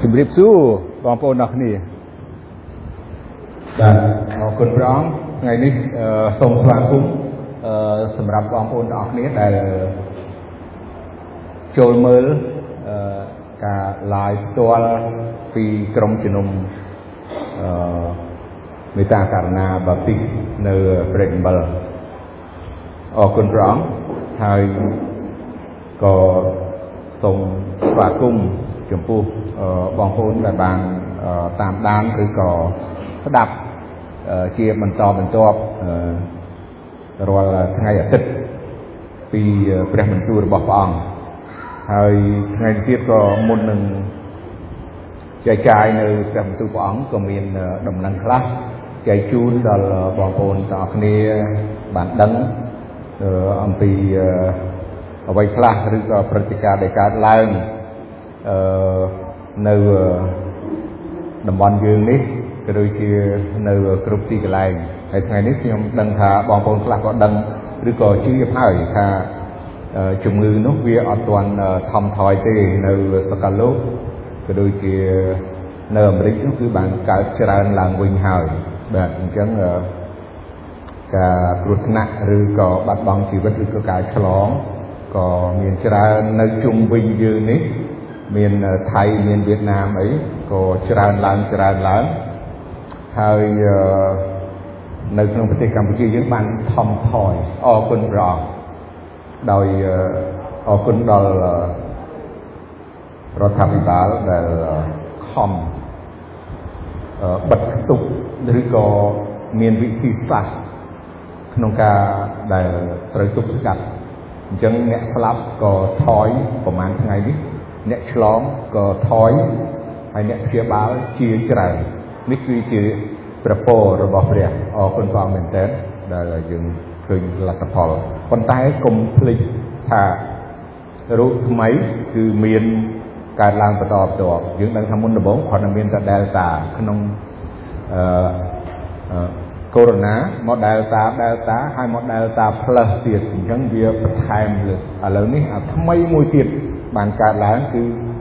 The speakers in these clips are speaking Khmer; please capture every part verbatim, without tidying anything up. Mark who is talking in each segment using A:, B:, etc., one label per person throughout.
A: ជំរាបសួរបងប្អូនអរគ្នាបាទអរគុណព្រះអង្គថ្ងៃនេះសូមស្វាគមន៍សម្រាប់បងប្អូនទាំងអស់គ្នាដែលចូលមើលការ live ផ្ទាល់ពីក្រុមជំនុំអឺមេត្តាករណាបាទីសនៅព្រែកអំបិលអរគុណព្រះអង្គហើយក៏សូមស្វាគមន៍ចំពោះបងប្អូនដែលបានតាមដានឬក៏ស្ដាប់ជាបន្តបន្ទាប់រាល់ថ្ងៃអាទិត្យពីព្រះបន្ទូលរបស់ព្រះអង្គហើយថ្ងៃទៀតក៏មុននឹងចែកចាយនៅព្រះបន្ទូលព្រះអង្គក៏មានដំណឹងខ្លះចែកជូនដល់បងប្អូនទាំងអស់គ្នាបានដឹងអំពីអ្វីខ្លះឬក៏ព្រឹត្តិការណ៍ដែលកើតឡើងអឺនៅតំបន់យើងនេះក៏ដូចជានៅគ្រប់ទីកន្លែងហើយថ្ងៃនេះខ្ញុំដឹងថាបងប្អូនខ្លះក៏ដឹងឬក៏ជឿហើយថាជំងឺនោះវាអត់ទាន់ថមថយទេនៅសកលលោកក៏ដូចជានៅអាមេរិកនោះគឺបានកើតច្រើនឡើងវិញហើយបាទអញ្ចឹងការគ្រោះថ្នាក់ឬក៏បាត់បង់ជីវិតឬក៏ការឆ្លងក៏មានច្រើននៅជុំវិញយើងនេះមានថៃមានវៀតណាមអីក៏ច្រើនឡើងច្រើនឡើងហើយនៅក្នុងប្រទេសកម្ពុជាយើងបានថមថយអរគុណព្រះអង្គដោយអរគុណដល់រដ្ឋាភិបាលដែលខំបិទខ្ទប់ឬក៏មានវិធីសាស្ត្រក្នុងការដែលត្រូវទប់ស្កាត់អញ្ចឹងអ្នកស្លាប់ក៏ថយប្រហែលថ្ងៃនេះអ្នកឆ្លងក៏ថយហើយអ្នកព្យាបាលជាច្រើននេះគឺជាព្រះពររបស់ព្រះអរគុណព្រះអង្គមែនទែនដែលយើងឃើញលទ្ធផលប៉ុន្តែកុំភ្លេចថារោគថ្មីគឺមានកើតឡើងបន្តបន្ទាប់យើងដឹងថាមុនដំបូងគ្រាន់តែមានតែ Delta ក្នុងអឺកូវីដ មក Delta Delta ហើយមក Delta Plus ទៀតអញ្ចឹងវាបន្ថែមលើឥឡូវនេះអាថ្មីមួយទៀតបានកើតឡើងគឺ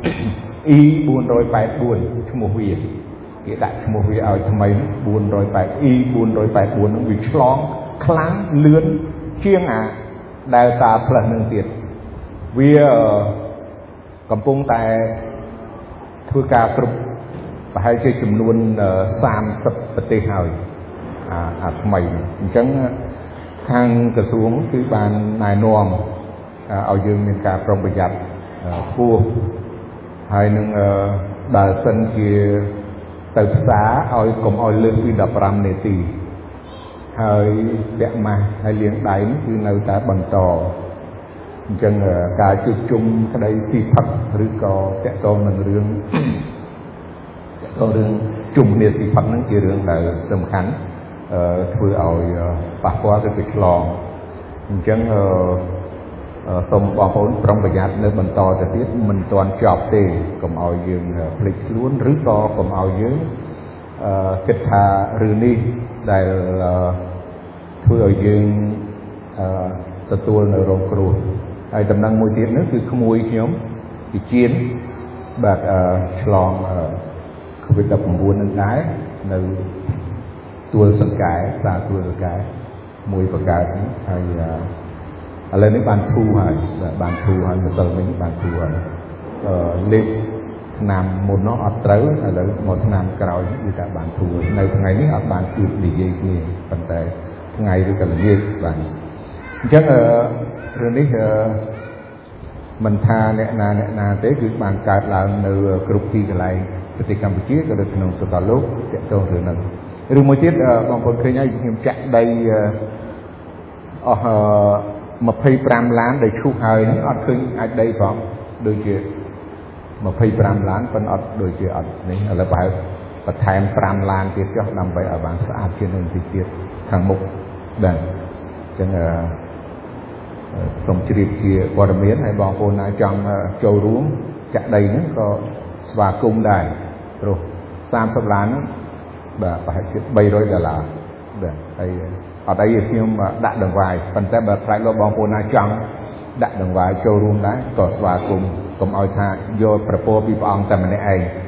A: E bốn tám bốn ឈ្មោះវាគេដាក់ឈ្មោះវាឲ្យថ្មីbốn tám E bốn tám bốnនឹងវាឆ្លងខ្លាំងលឿនជាងអា Delta Plus នឹងទៀតវាកំពុងតែធ្វើការគ្រប់ប្រហែលជាចំនួនសាមសិបប្រទេសហើយអាអាថ្មីអញ្ចឹងខាងក្រសួងគឺបានណែនាំឲ្យយើងមានការប្រុងប្រយ័ត្នខ្ពស់ហើយនឹងបើសិនជាទៅផ្សារឲ្យកុំឲ្យលើសពីដប់ប្រាំនាទីហើយពាក់ម៉ាស់ហើយលាងដៃគឺនៅតែបន្តអញ្ចឹងការជួបជុំក្តីស៊ីផឹកឬក៏តាក់ទងនឹងរឿងតាក់ទងរឿងជុំគ្នាស៊ីផឹកហ្នឹងជារឿងដែលសំខាន់ធ្វើឲ្យប៉ះពាល់ទៅពីឆ្លងអញ្ចឹងសូមបងប្អូនប្រុងប្រយ័ត្ននៅបន្តទៅទៀតមិនទាន់ចប់ទេកុំឲ្យយើងភ្លេចខ្លួនឬក៏កុំឲ្យយើងគិតថារឿងនេះដែលធ្វើឲ្យយើងទទួលនៅរងគ្រោះហើយដំណឹងមួយទៀតនោះគឺក្មួយខ្ញុំពីជៀនបាទឆ្លង កូវីដ ដប់ប្រាំបួន នឹងដែរនៅទួលសង្កែផ្សារទួលសង្កែមួយបង្កើតហើយឥឡូវនេះបានធូរហើយបានធូរហើយម្សិលមិញបានធូរហើយអឺលេខឆ្នាំមុននោះអត់ត្រូវឥឡូវមកឆ្នាំក្រោយគឺថាបានធូរនៅថ្ងៃនេះអត់បានជួបនិយាយគ្នាប៉ុន្តែថ្ងៃឬក៏ល្ងាចបាទអញ្ចឹងរឿងនេះមិនថាអ្នកណាអ្នកណាទេគឺបានកើតឡើងនៅគ្រប់ទីកន្លែងប្រទេសកម្ពុជាក៏ដូចក្នុងសកលលោកទាក់ទងរឿងហ្នឹងរឿងមួយទៀតបងប្អូនឃើញហើយខ្ញុំចាក់ដីអស់ម្ភៃប្រាំឡានដែលឈូសហើយហ្នឹងអត់ឃើញអាចដីផងដូចជាម្ភៃប្រាំឡានប៉ុន្តែអត់ដូចជាអត់នេះឥឡូវប្រហែលបន្ថែមប្រាំឡានទៀតចុះដើម្បីឲ្យបានស្អាតជាងនឹងតិចទៀតខាងមុខដែរអញ្ចឹងសូមជ្រាបជាព័ត៌មានឲ្យបងប្អូនណាចង់ចូលរួមចាក់ដីហ្នឹងក៏ស្វាគមន៍ដែរព្រោះសាមសិបឡានហ្នឹងបាទប្រហែលជាបីរយដុល្លារបាទហើយអត់អីខ្ញុំដាក់ដង្វាយប៉ុន្តែបើខ្លាចលោកបងប្អូនណាចង់ដាក់ដង្វាយចូលរួមដែរក៏ស្វាគមន៍កុំឲ្យថាយកប្រពោពីព្រះអង្គតែម្នាក់ឯង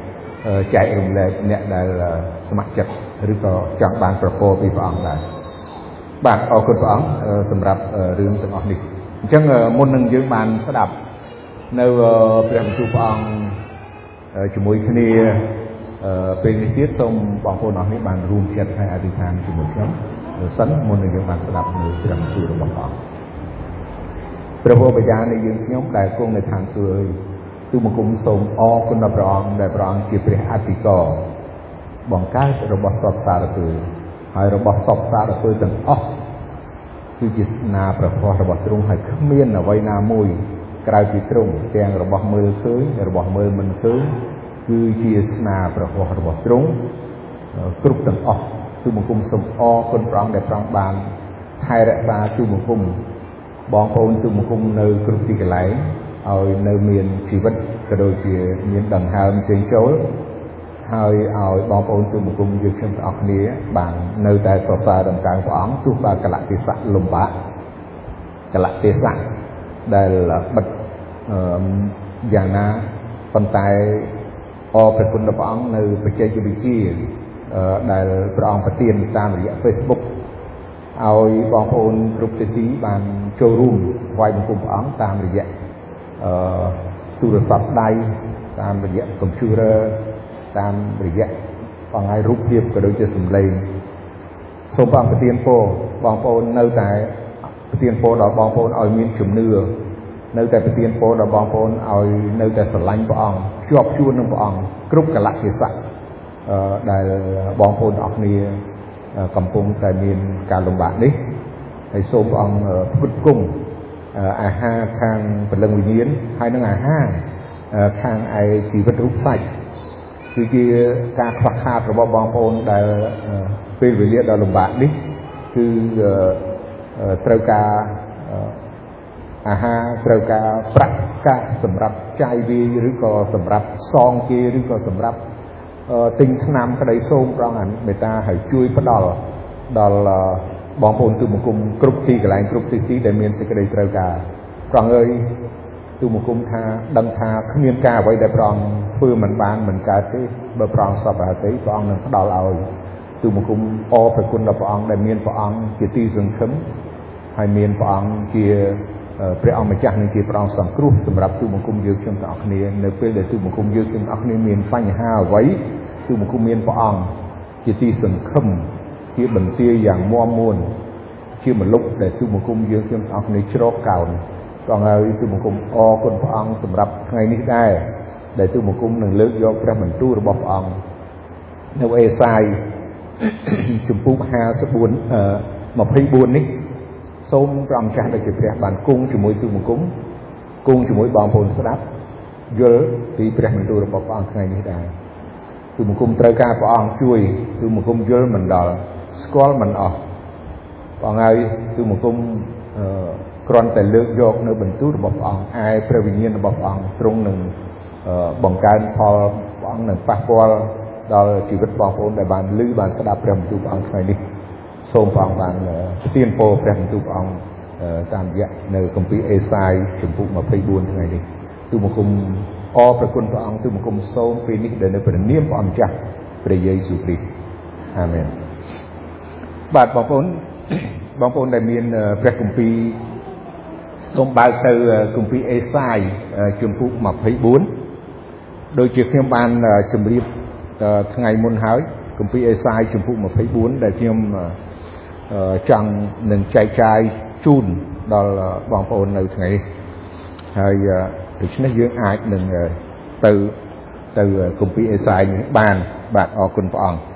A: ចែករំលែកអ្នកដែលស្ម័គ្រចិត្តឬក៏ចង់បានប្រពោពីព្រះអង្គដែរបាទអរគុណព្រះអង្គសម្រាប់រឿងទាំងអស់នេះអញ្ចឹងមុននឹងយើងបានស្ដាប់នៅព្រះបន្ទូលព្រះអង្គជាមួយគ្នាពេលនេះទៀតសូមបងប្អូនអរនេះបានរួមចិត្តហើយអធិដ្ឋានជាមួយខ្ញុំសិនមុននឹងយើងបានស្ដាប់នៅព្រះបន្ទូលរបស់ព្រះអង្គព្រះបិតានៃយើងខ្ញុំដែលគង់នៅឋានសួគ៌អើយទូលបង្គំសូមអរគុណដល់ព្រះអង្គដែលព្រះអង្គជាព្រះអធិការបង្កើតរបស់សពសារពើហើយរបស់សពសារពើទាំងអស់គឺជាស្នាព្រះហស្ថរបស់ទ្រង់ហើយគ្មានអ្វីណាមួយក្រៅពីទ្រង់ទាំងរបស់មើលឃើញរបស់មើលមិនឃើញគឺជាស្នាព្រះហស្ថរបស់ទ្រង់គ្រប់ទាំងអស់ទូលបង្គំសូមអរគុណព្រះអង្គដែលព្រះអង្គបានថែរក្សាទូលបង្គំបងប្អូនទូលបង្គំនៅគ្រប់ទីកន្លែងឲ្យនៅមានជីវិតក៏ដូចជាមានដង្ហើមចេញចូលហើយឲ្យបងប្អូនទូលបង្គំយើងខ្ញុំទាំងអស់គ្នាបាននៅតែសរសើរដំណើរព្រះអង្គទោះបើកលៈទេសៈលំបាកកលៈទេសៈដែលបិទយ៉ាងណាប៉ុន្តែអរព្រះគុណដល់ព្រះអង្គនៅបច្ចេកវិទ្យាដែលព្រះអង្គប្រទានតាមរយៈ Facebook ឲ្យបងប្អូនគ្រប់ទិសទីបានចូលរួមថ្វាយបង្គំព្រះអង្គតាមរយៈអឺទូរស័ព្ទដៃតាមរយៈ computer តាមរយៈបងឲ្យរូបភាពក៏ដូចជាសំឡេងសូមព្រះអង្គប្រទានពរបងប្អូននៅតែប្រទានពរដល់បងប្អូនឲ្យមានជំនឿនៅតែប្រទានពរដល់បងប្អូនឲ្យនៅតែស្រឡាញ់ព្រះអង្គភ្ជាប់ជួននឹងព្រះអង្គគ្រប់កលៈទេសៈអឺដែលបងប្អូនទាំងអស់គ្នាកំពុងតែមានការលំបាកនេះហើយសូមព្រះអង្គផ្គត់ផ្គង់អាហារខាងព្រលឹងវិញ្ញាណហើយនឹងអាហារខាងឯជីវិតរូបសាច់គឺជាការខ្វះខាតរបស់បងប្អូនដែលពេលវេលាដ៏លំបាកនេះគឺត្រូវការអាហារត្រូវការប្រាក់កាសសម្រាប់ចាយវាយឬក៏សម្រាប់សងគេឬក៏សម្រាប់ទិញថ្នាំក្តីសូមព្រះអង្គមេត្តាហើយជួយផ្ដល់ដល់បងប្អូនទូលបង្គំគ្រប់ទីកន្លែងគ្រប់ទីទីដែលមានសេចក្តីត្រូវការព្រះអង្គអើយទូលបង្គំថាដឹងថាគ្មានការអ្វីដែលព្រះអង្គធ្វើមិនបានមិនកើតទេបើព្រះអង្គសពហេតុព្រះអង្គនឹងផ្ដល់ឲ្យទូលបង្គំអរព្រះគុណដល់ព្រះអង្គដែលមានព្រះអង្គជាទីសង្ឃឹមហើយមានព្រះអង្គជាព្រះអង្គម្ចាស់នឹងជាព្រះអង្គសង្គ្រោះសម្រាប់ទូលបង្គំយើងខ្ញុំទាំងអស់គ្នានៅពេលដែលទូលបង្គំយើងខ្ញុំទាំងអស់គ្នាមានបញ្ហាអ្វីទូលបង្គំមានព្រះអង្គជាទីសង្ឃឹមជាបន្ទាយយ៉ាងមាំមួនជាមលុបដែលទូលបង្គំយើងខ្ញុំទាំងអស់គ្នាជ្រកកោនក៏ហើយទូលបង្គំអរគុណព្រះអង្គសម្រាប់ថ្ងៃនេះដែរដែលទូលបង្គំនឹងលើកយកព្រះបន្ទូលរបស់ព្រះអង្គនៅអេសាយជំពូកห้าสิบสี่ ยี่สิบสี่នេះសូមព្រះអង្គចាស់ដែលជាព្រះបានគង់ជាមួយទូលបង្គំគង់ជាមួយបងប្អូនស្ដាប់យល់ពីព្រះបន្ទូលរបស់ព្រះអង្គថ្ងៃនេះដែរទូលបង្គំត្រូវការព្រះអង្គជួយទូលបង្គំយល់មិនដល់ស្គាល់មិនអស់ព្រះអង្គហើយទូលបង្គំគ្រាន់តែលើកយកនៅបន្ទូលរបស់ព្រះអង្គឯព្រះវិញ្ញាណរបស់ព្រះអង្គទ្រង់នឹងបង្កើនផលព្រះអង្គនឹងប៉ះពាល់ដល់ជីវិតបងប្អូនដែលបានឮបានស្ដាប់ព្រះបន្ទូលព្រះអង្គថ្ងៃនេះសូមព្រះអង្គបានប្រទានពរព្រះបន្ទូលព្រះអង្គតាមរយៈនៅគម្ពីរអេសាយជំពូកยี่สิบสี่ថ្ងៃនេះទូលបង្គំអរព្រះគុណព្រះអង្គទូលបង្គំសូមពេលនេះដែលនៅព្រះនាមព្រះអង្គម្ចាស់ព្រះយេស៊ូវគ្រីស្ទអាមែនបាទបងប្អូនបងប្អូនដែលមានព្រះគម្ពីរសូមបើកទៅគម្ពីរអេសាយជំពូកยี่สิบสี่ដូចជាខ្ញុំបានជម្រាបថ្ងៃមុនហើយគម្ពីរអេសាយជំពូកยี่สิบสี่ដែលខ្ញុំចង់នឹងចែកចាយជូនដល់បងប្អូននៅថ្ងៃនេះហើយដូច្នេះយើងអាចនឹងទៅទៅគម្ពីរអេសាយនេះបានបាទអរគុណព្រះអង្គ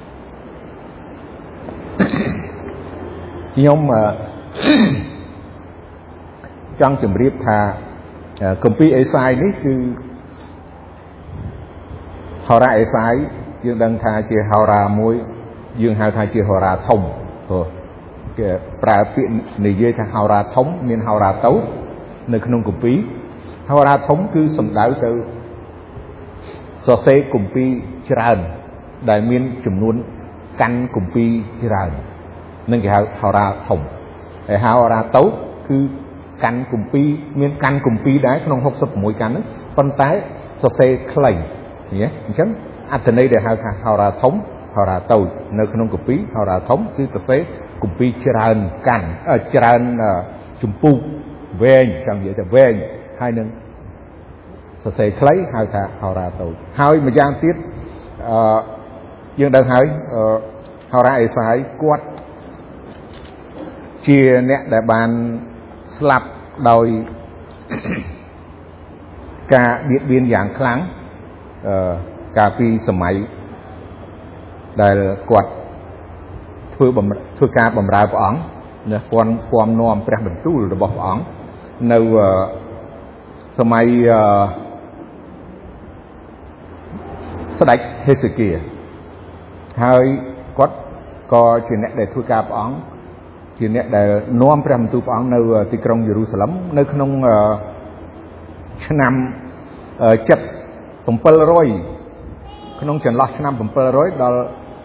A: ខ្ញុំចង់ជម្រាបថាគម្ពីរអេសាយនេះគឺហោរាអេសាយយើងដឹងថាជាហោរាមួយយើងហៅថាជាហោរាធំព្រោះគេប្រើពាក្យនិយាយថាហោរាធំមានហោរាតូចនៅក្នុងគម្ពីរហោរាធំគឺសំដៅទៅសរសេរគម្ពីរច្រើនដែលមានចំនួនកាន់គម្ពីរច្រើននឹងគេហៅហោរាធំហើយហោរាតូចគឺកាន់គម្ពីរមានកាន់គម្ពីរដែរក្នុងหกสิบหกកាន់ហ្នឹងប៉ុន្តែសរសេរខ្លីឃើញទេអញ្ចឹងអត្ថន័យដែលហៅថាហោរាធំហោរាតូចនៅក្នុងគម្ពីរហោរាធំគឺសរសេរគម្ពីរច្រើនកាន់ច្រើនជំពូកវែងចង់និយាយថាវែងហើយនឹងសរសេរខ្លីហៅថាហោរាតូចហើយម្យ៉ាងទៀតអឺយើងដឹងហើយហោរាអេសាយគាត់ជាអ្នកដែលបានស្លាប់ដោយការបៀតបៀនយ៉ាងខ្លាំងអឺកាលពីសម័យដែលគាត់ធ្វើធ្វើការបម្រើព្រះអង្គនៅពន់ពំនាំព្រះបន្ទូលរបស់ព្រះអង្គនៅសម័យស្ដេចហេសេគៀហើយគាត់ក៏ជាអ្នកដែលធ្វើការព្រះអង្គជាអ្នកដែលនាំព្រះបន្ទូលព្រះអង្គនៅទីក្រុងយេរូសាឡិមនៅក្នុងឆ្នាំជិត700ក្នុងចន្លោះឆ្នាំ700ដល់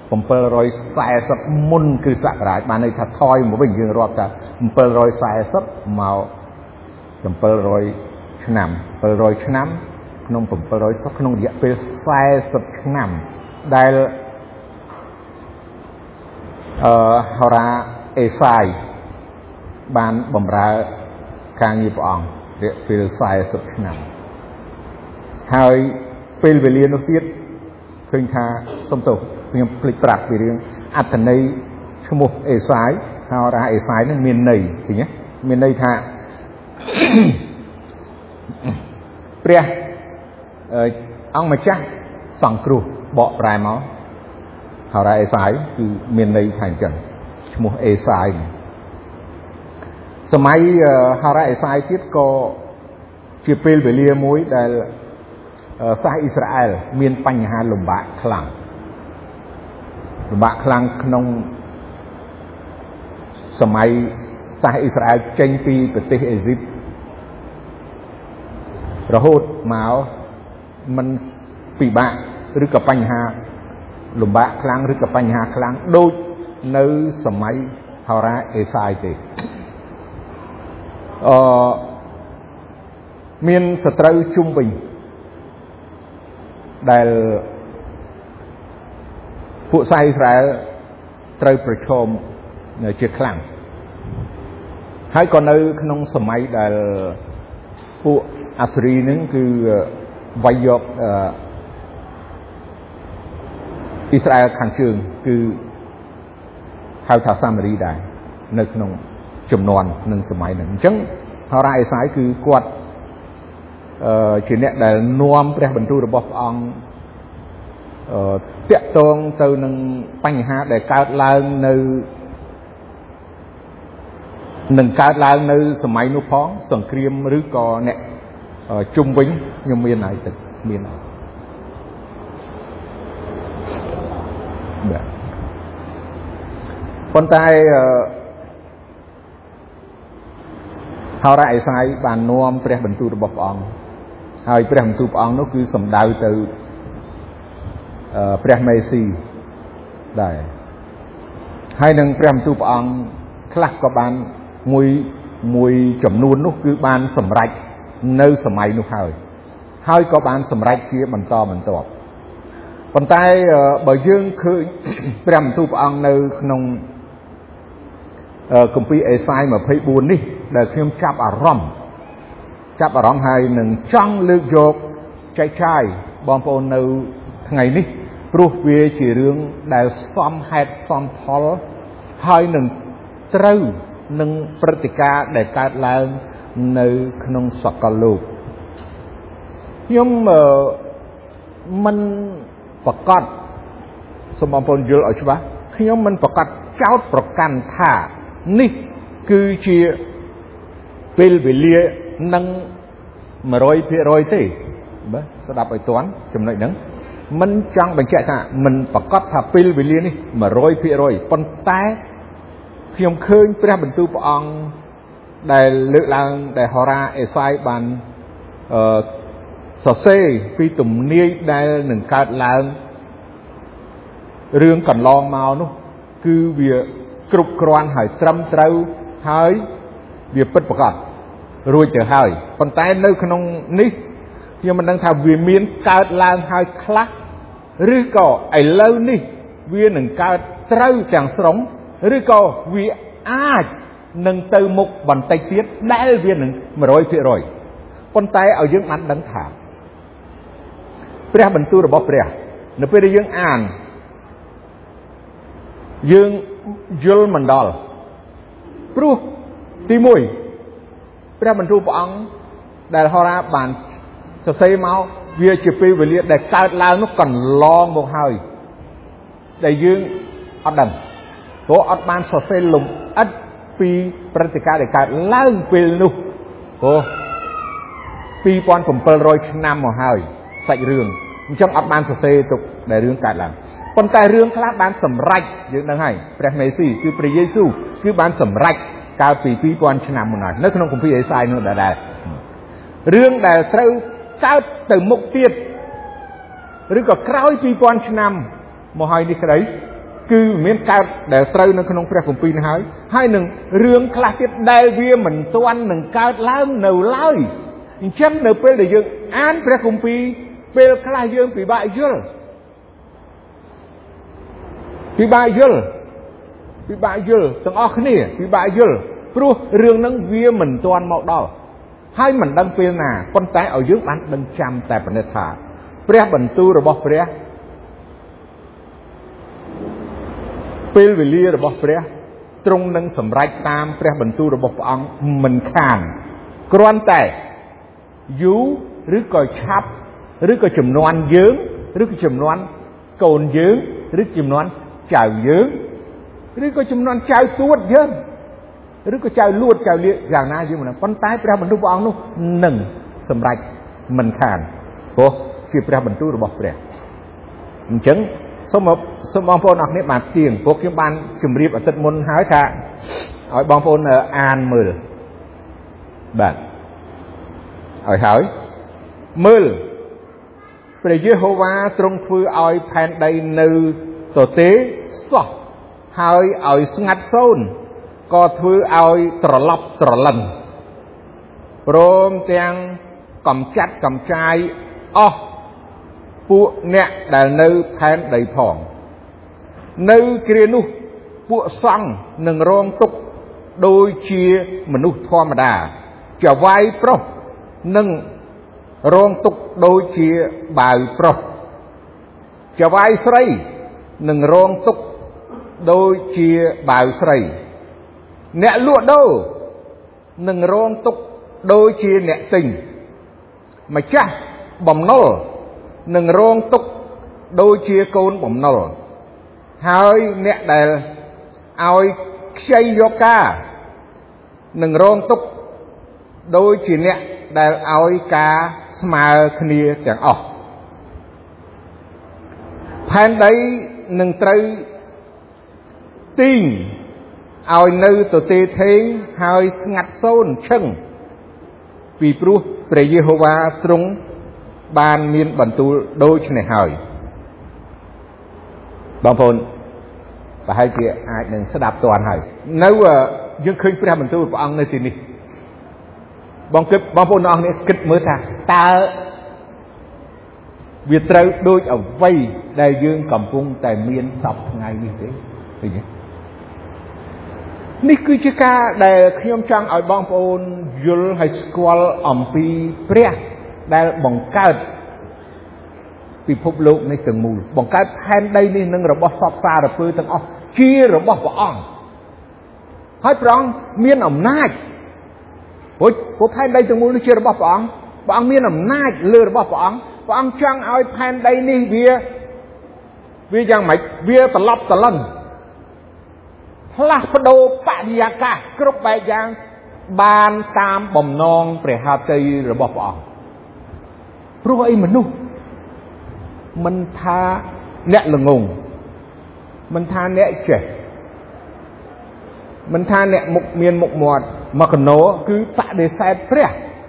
A: 740មុនគ្រិស្តសករាជបានន័យថាថយមកវិញយើងរាប់ថា740មក700ឆ្នាំ700ឆ្នាំក្នុង700ក្នុងរយៈពេល40ឆ្នាំដែលអឺហោរាអេសាយបានបម្រើការងារព្រះអង្គរយៈពេល40ឆ្នាំហើយពេលវេលានោះទៀតឃើញថាសុំទោសខ្ញុំភ្លេចប្រាប់ពីរឿងអត្ថន័យឈ្មោះអេសាយហោរាអេសាយនឹងមានន័យឃើញទេមានន័យថាព្រះអង្គម្ចាស់សង្គ្រោះបកប្រែមកហោរាអេសាយគឺមានន័យថាអញ្ចឹងឈ្មោះអេសាយសម័យហោរាអេសាយទៀតក៏ជាពេលវេលាមួយដែលសាសអ៊ីស្រាអែលមានបញ្ហាលំបាកខ្លាំងលំបាកខ្លាំងក្នុងសម័យសាសអ៊ីស្រាអែលចេញពីប្រទេសអេស៊ីបរហូតមកมันពិបាកឬក៏បញ្ហាលំបាកខ្លាំងឬក៏បញ្ហាខ្លាំងដូចនៅសម័យហោរាអេសាយទេអឺមានសត្រូវជុំវិញដែលពួកសាសអ៊ីស្រាអែលត្រូវប្រឈមជាខ្លាំងហើយក៏នៅក្នុងសម័យដែលពួកអាស៊េរីនឹងគឺវាយយកអ៊ីស្រាអែលខាងជើងគឺហៅថាសាមារីដែរនៅក្នុងចំនួននឹងសម័យហ្នឹងអញ្ចឹងហោរាអេសាយគឺគាត់អឺជាអ្នកដែលនាំព្រះបន្ទូលរបស់ព្រះអង្គអឺតាក់ទងទៅនឹងបញ្ហាដែលកើតឡើងនៅនឹងកើតឡើងនៅសម័យនោះផងសង្គ្រាមឬក៏អ្នកជុំវិញខ្ញុំមានហើយទឹកមានហើយបាទប៉ុន្តែហោរាអេសាយបាននាំព្រះបន្ទូលរបស់ព្រះអង្គហើយព្រះបន្ទូលព្រះអង្គនោះគឺសំដៅទៅព្រះមេស៊ីដែរហើយនឹងព្រះបន្ទូលព្រះអង្គខ្លះក៏បានមួយមួយចំនួននោះគឺបានសម្រេចនៅសម័យនោះហើយហើយក៏បានសម្រេចជាបន្តបន្ទាប់ប៉ុន្តែបើយើងឃើញព្រះបន្ទូលព្រះអង្គនៅក្នុងគម្ពីរអេសាយម្ភៃបួននេះដែលខ្ញុំចាប់អារម្មណ៍ចាប់អារម្មណ៍ហើយនឹងចង់លើកយកចែកចាយបងប្អូននៅថ្ងៃនេះព្រោះវាជារឿងដែលសមហេតុសមផលហើយនឹងត្រូវនឹងព្រឹត្តិការណ៍ដែលកើតឡើងនៅក្នុងសកលលោកខ្ញុំមិនប្រកាសសូមបងប្អូនយល់ឲ្យច្បាស់ខ្ញុំមិនប្រកាសចោទប្រកាន់ថានេះគឺជាពេលវេលានឹង 100% ទេបាទស្ដាប់ឲ្យទាន់ចំណុចហ្នឹងមិនចង់បញ្ជាក់ថាមិនប្រកាសថាពេលវេលានេះ 100% ប៉ុន្តែខ្ញុំឃើញព្រះបន្ទូលព្រះអង្គដែលលើកឡើងដែលហោរាអេសាយបានអឺសរសេរពីទំនាយដែលនឹងកើតឡើងរឿងកន្លងមកនោះគឺវាគ្រប់គ្រាន់ហើយត្រឹមត្រូវហើយវាពិតប្រាកដរួចទៅហើយប៉ុន្តែនៅក្នុងនេះខ្ញុំមិនដឹងថាវាមានកើតឡើងហើយខ្លះឬក៏ឥឡូវនេះវានឹងកើតត្រូវទាំងស្រុងឬក៏វាអាចនឹងទៅមុខបន្តិចទៀតដែលវានឹង một trăm phần trăm ប៉ុន្តែឲ្យយើងបានដឹងថាព្រះបន្ទូលរបស់ព្រះនៅពេលដែលយើងអានយើងយល់មិនដល់ព្រោះទីមួយព្រះបន្ទូលព្រះអង្គដែលហោរាបានសរសេរមកវាជាពេលវេលាដែលកើតឡើងនោះកន្លងមកហើយដែលយើងអត់ដឹងព្រោះអត់បានសរសេរលម្អិតពីព្រឹត្តិការណ៍ដែលកើតឡើងពេលនោះព្រោះពីរពាន់bảyរយឆ្នាំមកហើយសាច់រឿងអញ្ចឹងអត់បានសរសេរទុកដែលរឿងកើតឡើងប៉ុន្តែរឿងខ្លះបានសម្រេចយើងដឹងហើយព្រះមេស៊ីគឺព្រះយេស៊ូវគឺបានសម្រេចកាលពីពីរពាន់ឆ្នាំមុនហើយនៅក្នុងគម្ពីរអេសាយនោះដែររឿងដែលត្រូវកើតទៅមុខទៀតឬក៏ក្រោយពីរពាន់ឆ្នាំមកហើយនេះក្តីគឺមានកើតដែលត្រូវនៅក្នុងព្រះគម្ពីរនេះហើយហើយនឹងរឿងខ្លះទៀតដែលវាមិនទាន់នឹងកើតឡើងនៅឡើយអញ្ចឹងនៅពេលដែលយើងអានព្រះគម្ពីរពេលខ្លះយើងពិបាកយល់ពិបាកយល់ពិបាកយល់ទាំងអស់គ្នាពិបាកយល់ព្រោះរឿងហ្នឹងវាមិនទាន់មកដល់ហើយមិនដឹងពេលណាប៉ុន្តែឲ្យយើងបានដឹងចាំតែប៉ុណ្ណេះថាព្រះបន្ទូលរបស់ព្រះពេលវេលារបស់ព្រះទ្រង់នឹងសម្រេចតាមព្រះបន្ទូលរបស់ព្រះអង្គមិនខានគ្រាន់តែយូរឬក៏ឆាប់ឬក៏ចំនួនយើងឬក៏ចំនួនកូនយើងឬចំនួនចៅយើងឬក៏ចំនួនចៅសួតយើងឬក៏ចៅលួតចៅលៀកយ៉ាងណាយើងមិនដឹងប៉ុន្តែព្រះបន្ទូលព្រះអង្គនោះនឹងសម្រេចមិនខានព្រោះជាព្រះបន្ទូលរបស់ព្រះអញ្ចឹងសូមសូមបងប្អូនអរគ្នាបានទៀងព្រោះខ្ញុំបានជម្រាបអាទិត្យមុនហើយថាឲ្យបងប្អូនអានមើលបាទឲ្យហើយមើលព្រះយេហូវ៉ាទ្រង់ធ្វើឲ្យផែនដីនៅទទេសោះហើយឲ្យស្ងាត់សូន្យក៏ធ្វើឲ្យត្រឡប់ត្រលឹងព្រមទាំងកំចាត់កំចាយអស់ពួកអ្នកដែលនៅផែនដីផងនៅគ្រានោះពួកសង្ឃនឹងរងទុក្ខដូចជាមនុស្សធម្មតាចៅវាយប្រុសនឹងរងទុក្ខដូចជាបាវប្រុសចៅវាយស្រីនឹងរងទុក្ខដូចជាបាវស្រីអ្នកលក់ដូរនឹងរងទុក្ខដូចជាអ្នកទិញម្ចាស់បំណុលនឹងរងទុក្ខដូចជាកូនបំណុលហើយអ្នកដែលឲ្យខ្ចីយកការនឹងរងទុក្ខដូចជាអ្នកដែលឲ្យការស្មើគ្នាទាំងអស់ផែនដីនឹងត្រូវទីងឲ្យនៅទទេថេងហើយស្ងាត់សូន្យឈឹងពីព្រោះព្រះយេហូវ៉ាទ្រង់បានមានបន្ទូលដូច្នេះហើយបងប្អូនប្រហែលជាអាចនឹងស្ដាប់តាន់ហើយនៅយើងឃើញព្រះបន្ទូលព្រះអង្គនៅទីនេះបងគិតបងប្អូនអរគ្នាគិតមើលថាតើវាត្រូវដូចអ្វីដែលយើងកំពុងតែមានសពថ្ងៃនេះទេឃើញទេនេះគឺជាការដែលខ្ញុំចង់ឲ្យបងប្អូនយល់ហើយស្គាល់អំពីព្រះដែលបង្កើតពិភពលោកនេះទាំងមូលបង្កើតផែនដីនេះនឹងរបស់សពសារពើទាំងអស់ជារបស់ព្រះអង្គហើយព្រះអង្គមានអំណាចព្រោះព្រោះផែនដីទាំងមូលនេះជារបស់ព្រះអង្គព្រះអង្គមានអំណាចលើរបស់ព្រះអង្គព្រះអង្គចង់ឲ្យផែនដីនេះវាវាយ៉ាងម៉េចវាត្រឡប់ត្រឡឹងផ្លាស់ប្ដូរបរិយាកាសគ្រប់បែបយ៉ាងបានតាមបំណងព្រះហឫទ័យរបស់ព្រះអង្គព្រោះអីមនុស្សមិនថាអ្នកល្ងងមិនថាអ្នកចេះមិនថាអ្នកមុខមានមុខមាត់មកកណោគឺបដិសេធព្រះ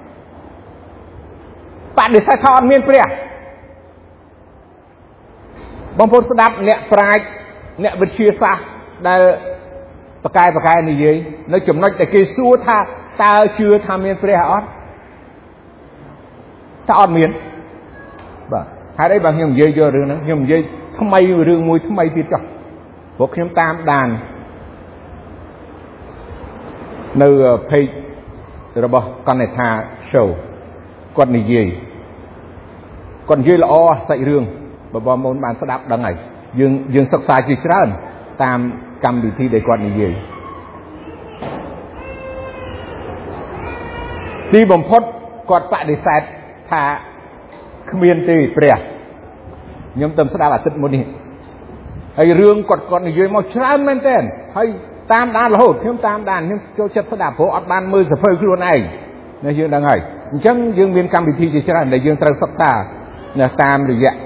A: បដិសេធថាអត់មានព្រះបងប្អូនស្ដាប់អ្នកប្រាជ្ញអ្នកវិទ្យាសាស្ត្រដែលបកែបកែនិយាយនៅចំណុចដែលគេសួរថាតើជឿថាមានព្រះអត់ថាអត់មានបាទ hai đấy bằng nhung dây vô rừng nó nhung dây thâm mây rừng mùi thâm mây tiết cho buộc nhung tam đàn nơi page rồi bỏ con này thà show con này gì con dây là o sậy rừng bà bà môn bàn sẽ đáp đằng này dương dương sắc xa chỉ trơn tam cầm bị thi để con này gì đi bồng phốt còn tại để sạch thà miền tây bè nhóm tâm sẽ đáp là tích một đi hay rương còn còn này dưới màu trơn men tên hay tam đàn là hột nhóm tam đàn nhưng cho chất sẽ đáp phố ọt ban mười giờ phơi luôn này này dương đằng này chẳng dương viên cầm bị thi chỉ trơn để dương trâu sắc xa là tam được dạng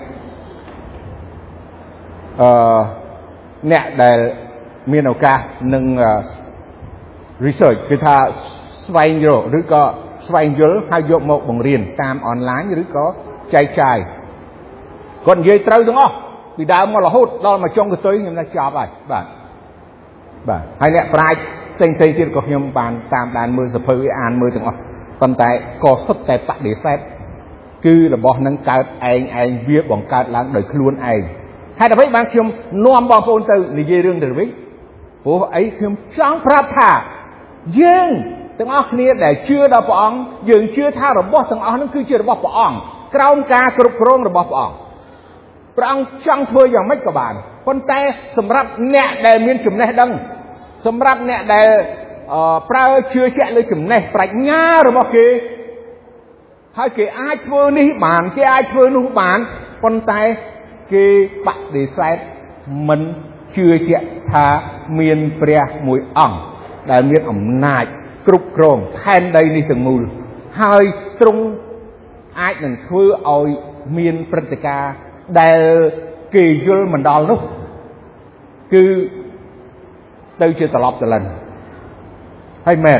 A: nè để miền nào cả nâng research cái tha xoay rồiឬក៏ស្វែងយល់ហើយយកមកបង្រៀនតាមអនឡាញឬក៏ចែកចាយគាត់និយាយត្រូវទាំងអស់ពីដើមមករហូតដល់មកចុងកតុយខ្ញុំថាចប់ហើយបាទបាទហើយអ្នកប្រាជ្ញផ្សេងផ្សេងទៀតក៏ខ្ញុំបានតាមដានមើលសភៅអានមើលទាំងអស់ប៉ុន្តែក៏សុទ្ធតែបដិសេធគឺរបស់នឹងកើតឯងឯងវាបង្កើតឡើងដោយខ្លួនឯងហើយដើម្បីបានខ្ញុំនាំបងប្អូនទៅនិយាយរឿងទៅវិញព្រោះអីខ្ញុំចង់ប្រាប់ថាយើងទាំងអស់គ្នាដែលជឿដល់ព្រះអង្គយើងជឿថារបស់ទាំងអស់នោះគឺជារបស់ព្រះអង្គក្រោមការគ្រប់គ្រងរបស់ព្រះអង្គព្រះអង្គចង់ធ្វើយ៉ាងម៉េចក៏បានប៉ុន្តែសម្រាប់អ្នកដែលមានចំណេះដឹងសម្រាប់អ្នកដែលប្រើជឿជាក់លើចំណេះប្រាជ្ញារបស់គេហើយគេអាចធ្វើនេះបានគេអាចធ្វើនោះបានប៉ុន្តែគេបដិសេធមិនជឿជាក់ថាមានព្រះមួយអង្គដែលមានអំណាចគ្រប់គ្រងផែនដីនេះទាំងមូលហើយទ្រង់អាចនឹងធ្វើឲ្យមានព្រឹត្តិការណ៍ដែលគេយល់មិនដល់នោះគឺទៅជាត្រឡប់ត្រឡិនហើយមែន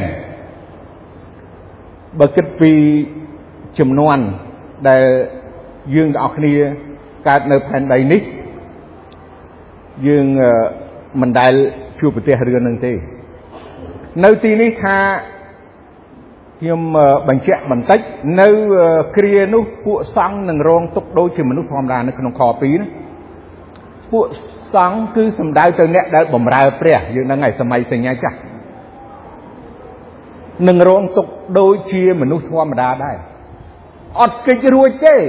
A: បើគិតពីចំនួនដែលយើងទាំងអស់គ្នាកើតនៅផែនដីនេះយើងមិនដែលជួបប្រទះរឿងនឹងទេនៅទីនេះថាខ្ញុំបញ្ជាក់បន្តិចនៅគ្រានោះពួកសង្ឃនឹងរងទុកដូចជាមនុស្សធម្មតានៅក្នុងខពីរណាពួកសង្ឃគឺសំដៅទៅអ្នកដែលបម្រើព្រះយើងហ្នឹងហើយសម័យសញ្ញាចាស់នឹងរងទុកដូចជាមនុស្សធម្មតាដែរអត់គេចរួចទេ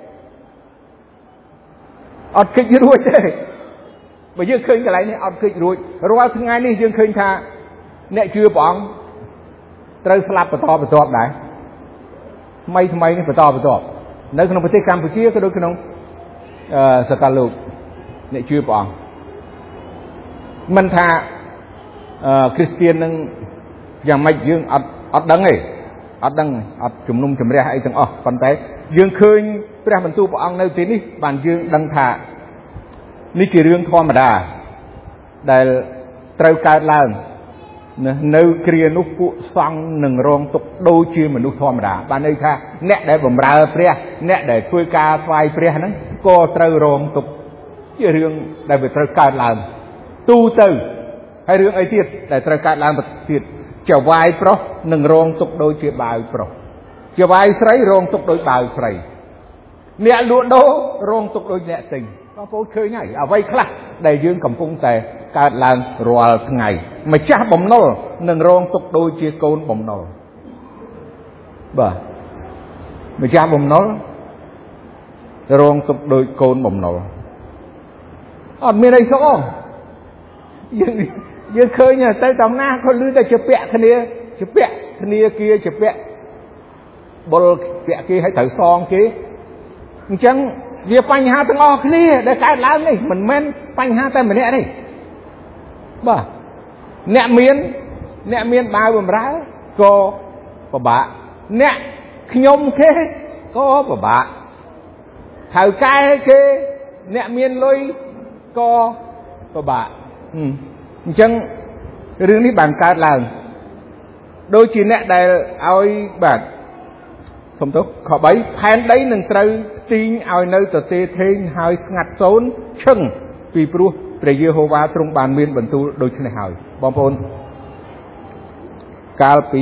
A: អត់គេចរួចទេបើយើងឃើញកន្លែងនេះអត់គេចរួចរាល់ថ្ងៃនេះយើងឃើញថាអ្នកជឿព្រះអង្គត្រូវស្លាប់បន្តបន្ទាប់ដែរថ្មីថ្មីនេះបន្តបន្ទាប់នៅក្នុងប្រទេសកម្ពុជាក៏ដូចក្នុងសកលលោកអ្នកជឿព្រះអង្គមិនថាគ្រីស្ទាននឹងយ៉ាងម៉េចយើងអត់អត់ដឹងទេអត់ដឹងអត់ជំនុំជម្រះអីទាំងអស់ប៉ុន្តែយើងឃើញព្រះបន្ទូលព្រះអង្គនៅទីនេះបានយើងដឹងថានេះជារឿងធម្មតាដែលត្រូវកើតឡើងនៅគ្រានោះពួកសង្ឃនឹងរងទុកដូចជាមនុស្សធម្មតាបានន័យថាអ្នកដែលបម្រើព្រះអ្នកដែលធ្វើការថ្វាយព្រះហ្នឹងក៏ត្រូវរងទុកជារឿងដែលវាត្រូវកើតឡើងទូទៅហើយរឿងអីទៀតដែលត្រូវកើតឡើងទៀតចៅវាយប្រុសនឹងរងទុកដូចជាបាវប្រុសចៅវាយស្រីរងទុកដូចបាវស្រីអ្នកលក់ដូររងទុកដូចអ្នកទិញបងប្អូនឃើញហើយអ្វីខ្លះដែលយើងកំពុងតែកើតឡើងរាល់ថ្ងៃម្ចាស់បំណុលនឹងរងទុកដូចជាកូនបំណុលបាទម្ចាស់បំណុលរងទុកដូចកូនបំណុលអត់មានអីសុខអូយើងយើងឃើញទៅតាមណាក៏លឺតែជាពាក់គ្នាជាពាក់គ្នាគេជាពាក់បុលពាក់គេឲ្យត្រូវសងគេអញ្ចឹងវាបញ្ហាទាំងអស់គ្នាដែលកើតឡើងនេះមិនមែនបញ្ហាតែម្នាក់ទេបាទអ្នកមានអ្នកមានបាវបំរើក៏ពិបាកអ្នកខ្ញុំគេក៏ពិបាកថៅកែគេអ្នកមានលុយក៏ពិបាកអញ្ចឹងរឿងនេះបានកើតឡើងដូចជាអ្នកដែលឲ្យបាទសំទោសខបីផែនដីនឹងត្រូវផ្ទីងឲ្យនៅទទេថេងហើយស្ងាត់សូន្យឈឹងពីព្រោះព្រះយេហូវ៉ាទ្រង់បានមានបន្ទូលដូច្នេះហើយបងប្អូនកាលពី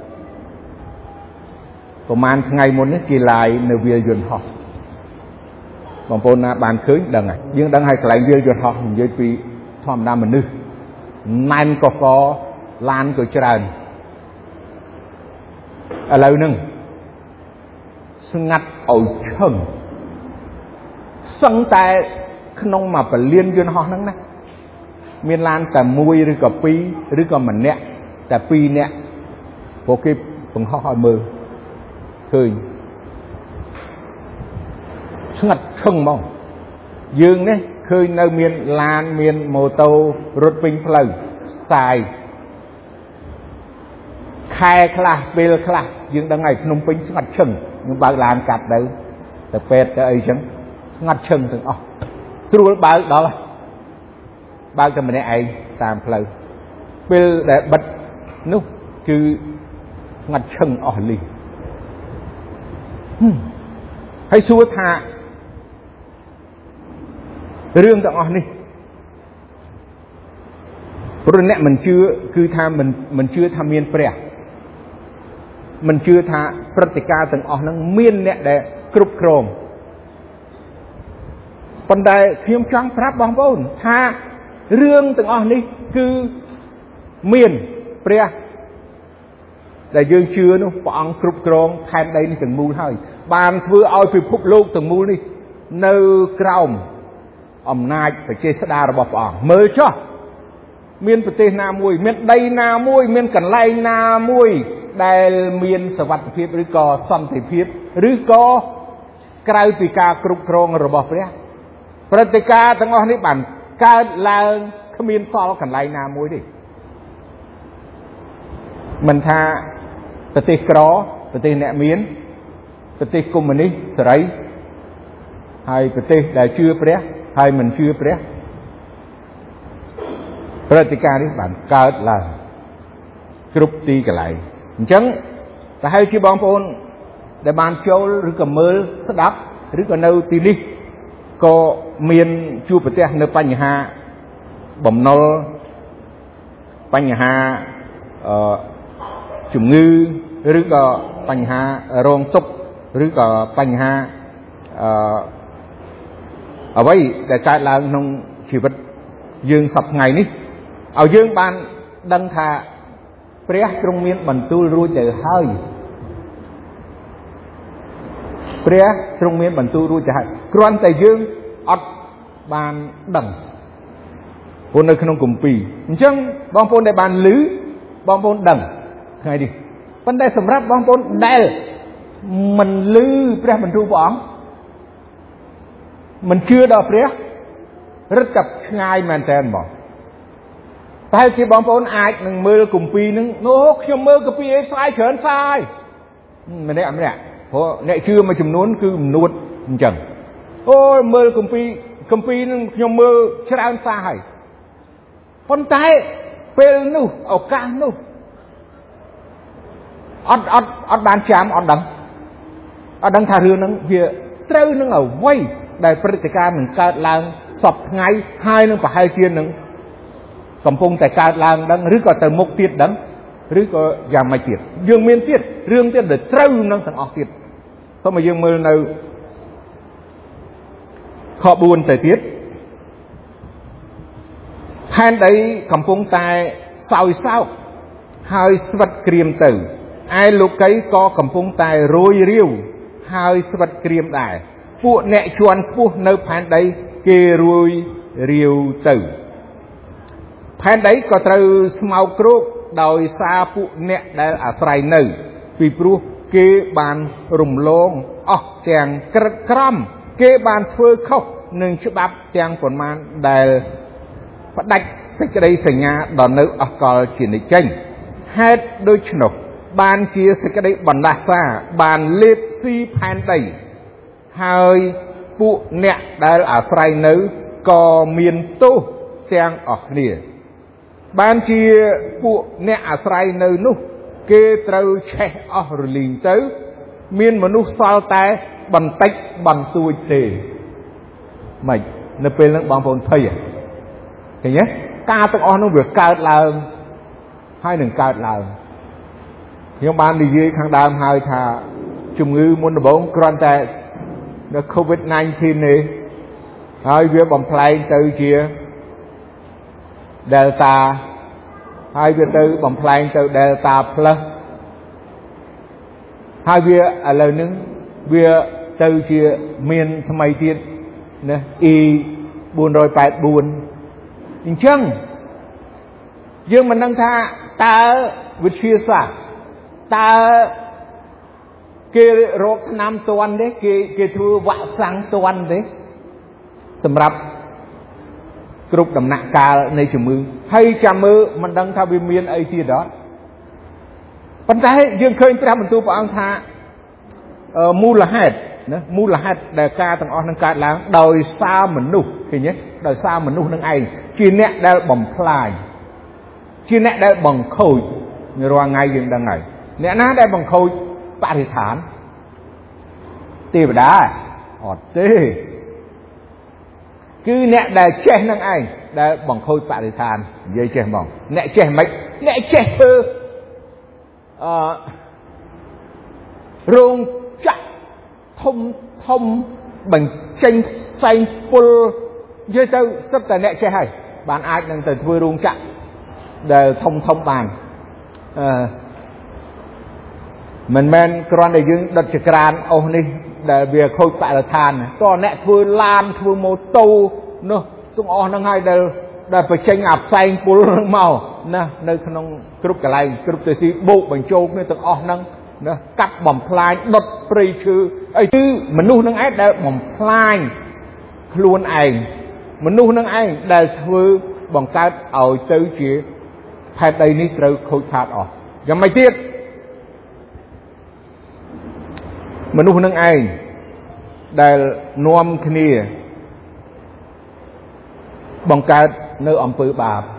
A: ប្រហែលថ្ងៃមុននេះគេឡាយនៅវាលយន្តហោះ bằng phôn na bàn khơi đằng này nhưng đằng hai cái viên cho họ dưới bị thòm nam mình nữ nan có có lan của trần ở lâu nưng ngặt ổi chừng sân tại không mà phải liên cho họ nắng này miền lanแต่มวยหรือกับปีหรือกับมันเนี่ยแต่ปีเนี่ยพวกที่ผมเขาหอยมือเคยงัดชึ่งมองยืนเนี่ยเคยในเมียนลานเมียนโมโตรถวิ่งเพลินสายแค่คลาเปลคลายืนดังไงขนมปิ้งงัดชึ่งnhưngบางลานกัดได้แต่เป็ดแต่ไอ้ฉันงัดชึ่งถึงอ๋อทรูบางđóบางจะไม่ได้ไอ้ตามเพลินเปลแต่บัดนู้คืองัดชึ่งอ๋อลีให้สู้ท่าเรื่องต่างๆนี่เพราะเนี่ยมันเชื่อคือทำมันมันเชื่อทำเมียนเปรี้ยมันเชื่อทาปฏิกาต่างๆนั้นเมียนเนี่ยได้กรุบโครมปันใดเพียงจังพระบางบุญถ้าเรื่องต่างๆนี่คือเมียนเปรี้ยแต่ยังเชื่อนู้ปองกรุบโครมแทนใดนี่ถึงมูลให้บางเพื่อเอาไปพุบโลกถึงมูลนี่เนื้อกราวอำนาจแต่เจษฎาระบบอ่างเมื่อจ้ะเมียนประเทศนามวยเมียนใดนามวยเมียนกันไลนามวยได้เมียนสวัสดิภาพหรือก่อสันติภาพหรือก่อกลายปีกากรุบกรองระบบเนี่ยปฏิกาตั้งอนี้บันการลางขมิ้นฟอลกันไลนามวยดิมันท่าประเทศกรอประเทศเนเมียนประเทศกุมนี้สไรให้ประเทศได้เชื่อเปรี้ยให้มันเชื่อเปรี้ยปฏิการนี้บันเกิดละกรุบตีกันไหลจังแต่ให้ชีบองพนได้บานโจลหรือกับมือสดับหรือกับเนื้อตีนี้ก็เมียนชูประเทศเนื้อปัญหาบ่มนอปัญหาจุ่มงือหรือก็ปัญหาโรงตุกหรือก็ปัญหาเอาไว้แต่การลางนงชีวิตยืนสับไงนี่เอายืนบานดังท่าเปรี้ยตรงเมียนบรรทุรู้ใจให้เปรี้ยตรงเมียนบรรทุรู้ใจให้กรอนแต่ยืนอดบานดังคนในขนมกุมปีจังบางคนได้บานหรือบางคนดังไงดิปันได้สำหรับบางคนได้มันลือเปรี้ยบรรทุบ้องมันเชื่อดอกเปรี้ยรึกับง่ายมันแทนบอกแต่ที่บางคนอาจหนึ่งมือกลุ่มปีนึงโน้ขยมมือกลุ่มปีไอ้ทรายเฉินทรายมันได้อะไรเนี่ยเพราะเนี่ยชื่อมาจุ่มนู้นคือนูดจังโอ้ยมือกลุ่มปีกลุ่มปีนึงขยมมือชราทรายคนไทยเป็นนู้เอากลางนู้อดอดอดบานจามอดดังอดดังทาเรือนั้นเพียเต้านึงเอาไว้ได้ปฏิการหนึ่งการลางสอบไงhaiนึงไปhaiเทียนหนึ่งกำปงแต่การลางดังหรือก็แต่มกเทียดดังหรือก็ยามไม่เทียดยังเมียนเทียดเรื่องเทียดเดือดเต้านึงสังออกเทียดสมัยยังมือในขอบุญแต่เทียดแทนได้กำปงแต่สาวสาวhaiสวัสดิ์เกรียมตื่นไอ้ลูกไก่ก็กำปงแต่โรยเรียวhaiสวัสดิ์เกรียมได้ผู้เนชวนผู้ในแผ่นใดเกรุยเรียวตื่นแผ่นใดก็ត្រូវស្មៅគ្រូដោយសារពួកអ្នកដែលអាស្រ័យនៅពីព្រោះគេបានរំលងអស់ទាំងក្រិតក្រំគេបានធ្វើខុសនឹងច្បាប់ទាំងប៉ុន្មានដែលផ្ដាច់សេចក្តីសញ្ញាដល់នៅអកលជានិច្ចហេតុដូច្នោះបានជាសេចក្តីបណ្ដាសាបានលេបស៊ីផែនដីហើយពួកអ្នកដែលអាស្រ័យនៅក៏មានទោសទាំងអស់គ្នាបានជាពួកអ្នកអាស្រ័យនៅនោះគេត្រូវឆេះអស់រលីងទៅមានមនុស្សសល់តែបន្តិចបន្តួចទេមិននៅពេលហ្នឹងបងប្អូនភ័យឃើញទេការទាំងអស់នោះវាកើតឡើងហើយនឹងកើតឡើងខ្ញុំបាននិយាយខាងដើមហើយថាជំងឺមុនដំបូងគ្រាន់តែ COVID 19 នេះហើយវាបំផ្លែងទៅជា delta ហើយវាទៅបំផ្លែងទៅ delta plus ហើយវាឥឡូវហ្នឹងវាទៅជាមានថ្មីទៀតណា e bốn tám bốn អញ្ចឹងយើងមិនដឹងថាតើវិទ្យាសាស្ត្រតើគេរកថ្នាំទាន់ទេគេគេធ្វើវ៉ាក់សាំងទាន់ទេសម្រាប់គ្រប់ដំណាក់កាលនៃជំងឺហើយចាំមើលមិនដឹងថាវាមានអីទៀតអត់ប៉ុន្តែយើងឃើញព្រះបន្ទូលព្រះអង្គថាមូលហេតុណាមូលហេតុដែលការទាំងអស់នឹងកើតឡើងដោយសារមនុស្សឃើញទេដោយសារមនុស្សនឹងឯងជាអ្នកដែលបំផ្លាញជាអ្នកដែលបង្ខូចរាល់ថ្ងៃយើងដឹងហើយអ្នកណាដែលបង្ខូចបរិស្ថានទេវតាអត់ទេគឺអ្នកដែលចេះនឹងឯងដែលបង្ខូចបរិស្ថាននិយាយចេះហ្មងអ្នកចេះមិនអ្នកចេះធ្វើអឺរោងចក្រធំធំបញ្ចេញផ្សែងពុលនិយាយទៅស្រាប់តែអ្នកចេះហើយបានអាចនឹងទៅធ្វើរោងចក្រដែលធំធំបានអឺមិនមែនគ្រាន់តែយើងដុតចក្រានអស់នេះដែលវាខូចបរិស្ថានតើអ្នកធ្វើឡានធ្វើម៉ូតូនោះទាំងអស់ហ្នឹងហើយដែលដែលបញ្ចេញអាផ្សែងពុលហ្នឹងមកណានៅក្នុងគ្រប់កន្លែងគ្រប់ទិសទីបូកបញ្ចូលគ្នាទាំងអស់ហ្នឹងណាកាប់បំផ្លាញដុតព្រៃឈើអីគឺមនុស្សនឹងឯងដែលបំផ្លាញខ្លួនឯងមនុស្សនឹងឯងដែលធ្វើបង្កើតឲ្យទៅជាផែនដីនេះត្រូវខូចខាតអស់យ៉ាងម៉េចទៀតមនុស្សនឹងឯងដែលនាំគ្នាបង្កើតនៅអំពើបាប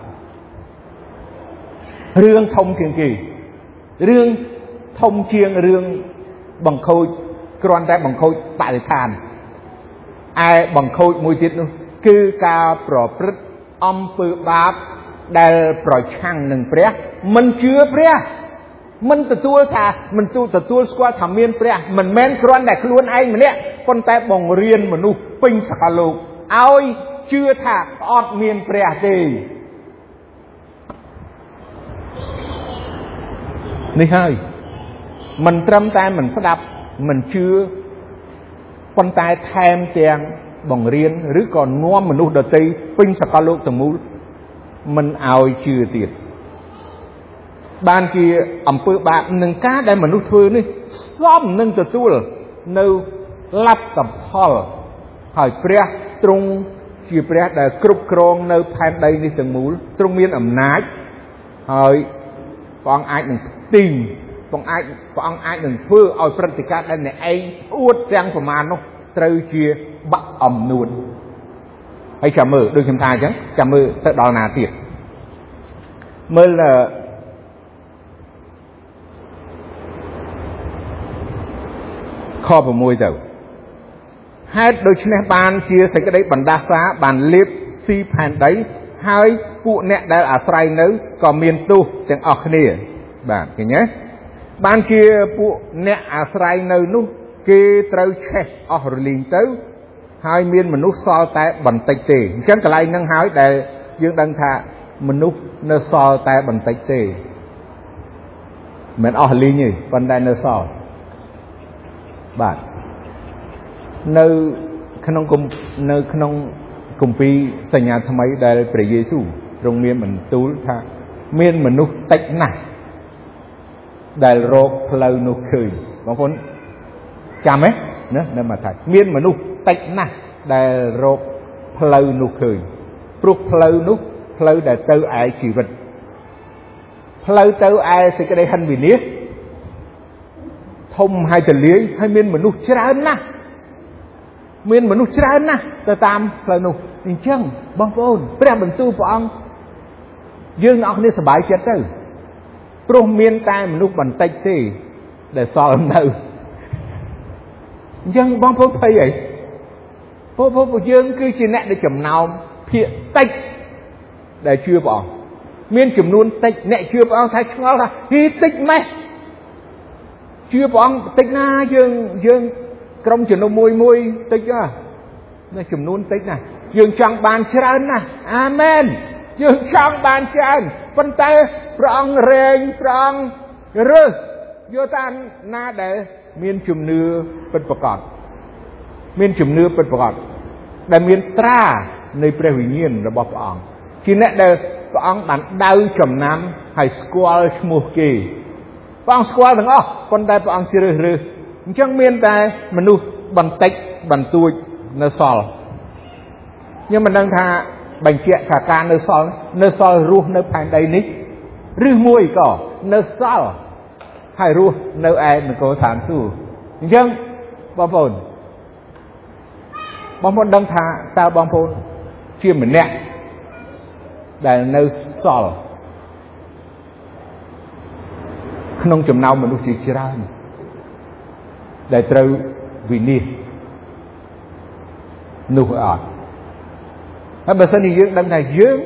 A: រឿងធំជាងគេរឿងធំជាងរឿងបង្ខូចគ្រាន់តែបង្ខូចបរិស្ថានឯបង្ខូចមួយទៀតនោះគឺការប្រព្រឹត្តអំពើបាបដែលប្រឆាំងនឹងព្រះមិនជឿព្រះមិនទទួលថាមិនទទួលស្គាល់ថាមានព្រះមិនមែនគ្រាន់តែខ្លួនឯងម្នាក់ប៉ុន្តែបង្រៀនមនុស្សពេញសកលលោកឲ្យជឿថាអត់មានព្រះទេនេះហើយមិនត្រឹមតែមិនស្ដាប់មិនជឿប៉ុន្តែថែមទាំងបង្រៀនឬក៏នាំមនុស្សដទៃពេញសកលលោកទាំងមូលមិនឲ្យជឿទៀតបានជាអំពើបាបនឹងការដែលមនុស្សធ្វើនេះសមនឹងទទួលនៅលទ្ធផលហើយព្រះទ្រង់ជាព្រះដែលគ្រប់គ្រងនៅផែនដីនេះទាំងមូលទ្រង់មានអំណាចហើយព្រះអង្គអាចនឹងទីងព្រះអង្គអាចព្រះអង្គអាចនឹងធ្វើឲ្យព្រឹត្តិការណ៍ដែលអ្នកឯងអួតទាំងប្រមាណនោះត្រូវជាបាក់អំនួនហើយចាំមើលដូចខ្ញុំថាអញ្ចឹងចាំមើលទៅដល់ណាទៀតមើលខ6ទៅហេតុដូច្នេះបានជាសេចក្តីបណ្ដាសាបានលាបស៊ីផែនដីហើយពួកអ្នកដែលអាស្រ័យនៅក៏មានទោសទាំងអស់គ្នាបាទឃើញទេបានជាពួកអ្នកអាស្រ័យនៅនោះគេត្រូវឆេះអស់រលីងទៅហើយមានមនុស្សសល់តែបន្តិចទេអញ្ចឹងកន្លែងហ្នឹងហើយដែលយើងដឹងថាមនុស្សនៅសល់តែបន្តិចទេមិនអស់លីងទេប៉ុន្តែនៅសល់បាទនៅក្នុងនៅក្នុងគម្ពីរសញ្ញាថ្មីដែលព្រះយេស៊ូវទ្រង់មានបន្ទូលថាមានមនុស្សតិចណាស់ដែលរកផ្លូវនោះឃើញបងប្អូនចាំទេណានៅមកថាមានមនុស្សតិចណាស់ដែលរកផ្លូវនោះឃើញព្រោះផ្លូវនោះផ្លូវដែលទៅឯជីវិតផ្លូវទៅឯសេចក្តីហិនវិនាសធំហើយទលាយហើយមានមនុស្សច្រើនណាស់មានមនុស្សច្រើនណាស់ទៅតាមផ្លូវនោះអញ្ចឹងបងប្អូនព្រះបន្ទូលព្រះអង្គយើងអ្នកគ្នាសប្បាយចិត្តទៅព្រោះមានតែមនុស្សបន្តិចទេដែលសល់នៅអញ្ចឹងបងប្អូនភ័យអីព្រោះពួកយើងគឺជាអ្នកដែលចំណោមភាគតិចដែលជឿព្រះអង្គមានចំនួនតិចអ្នកជឿព្រះអង្គថាឆ្ងល់ថាហីតិចម៉េះជឿព្រះអង្គតិចណាយើងយើងក្រុមជំនុំមួយមួយតិចណាស់ចំនួនតិចណាស់ dương trong bàn trơn nè amen dương trong bàn trơn phân tay prong rèn prong rư vô tan na để miền chùm nưa bật bật cọt miền chùm nưa bật bật cọt để miền tra nơi pre hủy nhiên là bọc ong chỉ nè để ông bạn đau chùm năm hay squall mùa kỳ ông squall thằng ó con tay ông chưa rư rư chẳng miền tay mình nu bằng tách bằng tuổi nơi sòl nhưng mình đang tha bành chuyện cả ca nơi sòl nơi sòl ruột nơi phản đầy nít rư mùi cỏ nơi sòl hay ruột nơi ai mình có thảm tu nhưng bom phồn bom phồn đang tha tao bom phồn chia mình nè để nơi sòl không chùm nào mình chỉ chỉ ra để trâu vì nè nụ ở hay bà sân thì dương đang này dương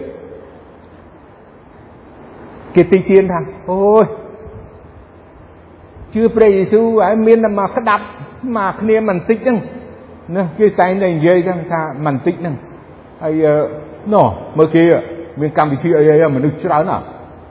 A: cái tí tiên thằng ôi chưa pre Giêsu ai miên là mà khát đập mà kia mình tích nè nè cái tay này dây đang tha mình tích nè hay nó mới kia miên cầm bị kia ấy mà được cháo nào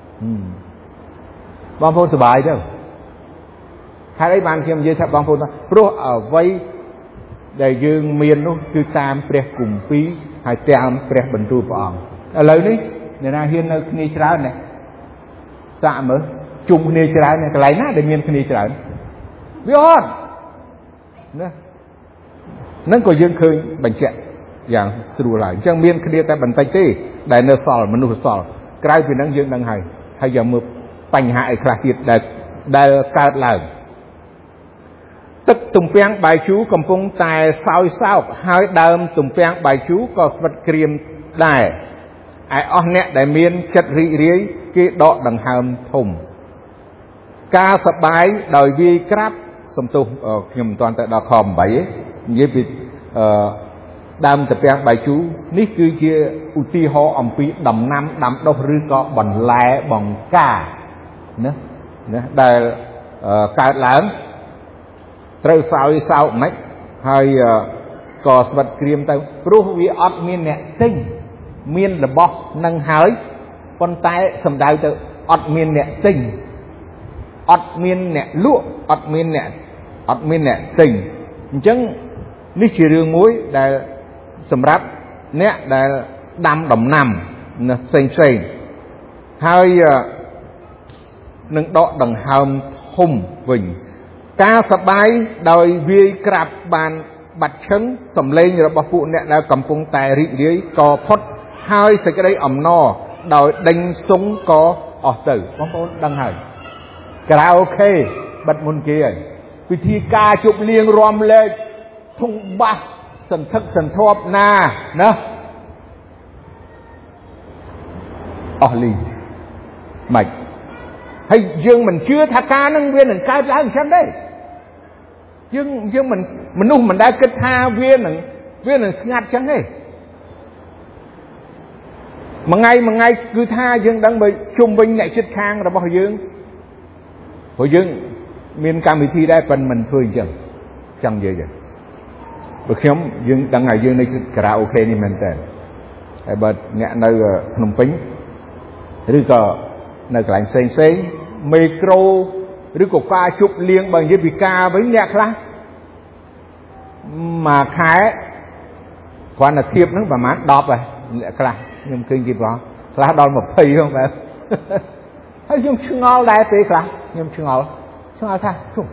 A: bom phun sờ bài đâu hai đấy bạn kia dây tháp bom phun pro ở vây để dương miền nó cứ tam pre cùng phí hai tam pre bẩn tru bỏng lời đấy người ta hiên nơi kia cháo này tạ mới chung kia cháo này cái lấy nát để miền kia cháo biết không nè nó có dương khơi bành chẹnอย่างสรุปหลายจังเมียนคดีแต่บันไตตี้ได้เนื้อสอลมนุษย์สอลกลายเป็นนักยืนดังไห้ให้ยามือปัญหาไอ้คลาสติดได้ได้การหลังตึกตุ่มเปียงใบชูกำปงตายเศร้าเศร้าหายเดิมตุ่มเปียงใบชูก็สวัสดิ์เกรียมได้ไอ้อ้อนเนี่ยได้เมียนจัดรีเรียกี่ดอกดังหามทุ่มกาสบายโดยวีครับสมตุขยมตอนแต่ดอกคอมใบยี่ปิดดำแต่เปียงใบชูนี่คือเชื่ออุติหออมปีดำน้ำดำดอกรือก็บ่อนแหล่บ่อนกาเนอะเนอะได้การหลังเต้าสาวสาวไหมให้ก่อสวัสดิ์เกรียมเต้ารู้วิอดมีนเนี่ยติ้งมีนระบบนั่งหายคนตายสมดาวเต้าอดมีนเนี่ยติ้งอดมีนเนี่ยลุ่อดมีนเนี่ยอดมีนเนี่ยติ้งจังนี่คือเรื่องมุ้ยได้สำหรับเนี่ยได้ดำดำนำนะเซ็งเซ็งให้หนึ่งดอกดังหามหุ่มวิ่งกาสบายโดยวีกราบบานบัดเชิงสำเร็จระบบปุ่นเนี่ยได้กำปงแต่ริเดียก่อพดให้ใส่กระไดอ่ำนอโดยดังสงก่อออกตื่นบางคนดังหายกระโอเคบัดมุนเกียวิธีการจุบเลี้ยงรวมเลยทุ่งบ้าสันทักสันทบนานะอ๋อลีไม่ให้ยังมันเชื่อทาการนั่งเวียนหนึ่งกายล้างฉันได้ยังยังมันมันนุ่มมันได้กระทาเวียนหนึ่งเวียนหนึ่งงัดฉันได้mà ngay mà ngay cứ tha dương đang bị chung binh nhảy chết khang rồi bao dương hồi dương miền cam bị thiได้เป็นmình thôi chẳng chẳng gì vậy bữa khi ông dương đang ngày dương này karaokeนี่มันแต่ไอ้บัดเนี่ยในขนมปิ้งหรือก็ในกลางเซ็งเซ็งไมโครหรือก็ฟ้าชุบเลี้ยงบางยี่ปีกาvớiเนี่ยครับmà khai quan là thiệp nó bà má đọp rồiครับnhưng kinh gì đó là đòn một phi không phải hay dùng chưng ngao đại tếครับnhưng chưng ngao chưng ngao thay chung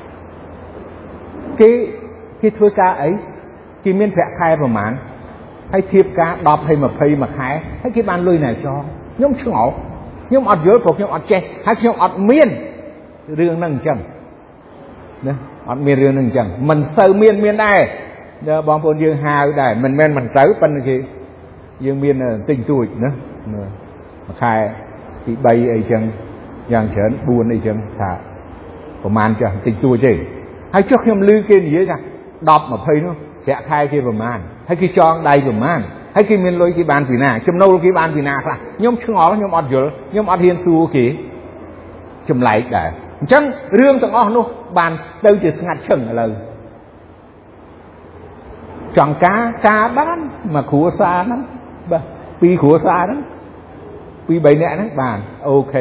A: cái cái thôi ca ấy cái miếng vẽ khai vào màn hay thiệp cá đọp hay mà phi mà khai hay cái bàn lùi này cho nhưng chưng ngao nhưng ọt dưới phục nhưng ọt che hay nhưng ọt miên riêng nâng chân nè ọt miên riêng nâng chân mình sờ miên miên đây giờ bọn phun dương hào đây mình men mình tới bên kia dương miên tinh tuổi nữa khai bị bay ấy chân giang chấn buồn ấy chân thảประมาณจะtinh tuổi chứ hay trước khi lưu kia gì vậy đọp mà phơi nó vẽ khai kiaประมาณhay khi cho đầyประมาณhay khi miên lôi cái bàn vì nà chấm nâu cái bàn vì nà là nhóm chưng ngó nhóm ọt dở nhóm ọt hiên su kì chấm lại để chẳng riêng tầng ọt nó bàn đâu chỉ ngặt chừng là lời chọn cá cá bán mà khủa xa lắm bà pi khủa xa đó pi bảy nè đó bàn ok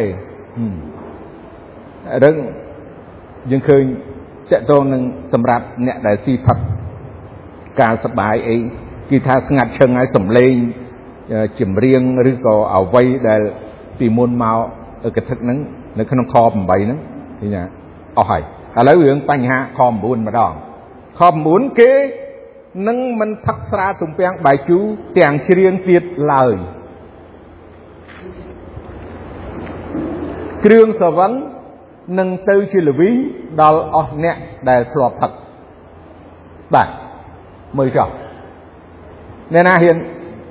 A: đừng dừng khơi chạy tôi nâng sầm rạp nè đại si Phật cả sập bài ấy kỳ tha ngặt chân ấy sầm lên chìm riêng rồi có ảo vây để tìm môn màu ở cái thức nắng nó không kho bầm bậy nắng thì nhá ở hải à lấy việc bánh hạ kho buồn mà đòn kho muốn kế nâng mình thắc ra tụng bèn bài chú tiếng riêng tiệt lời kêu sở vấn nâng tư chỉ là ví đào ở nè để thọp thật bạn mời chào nên là hiện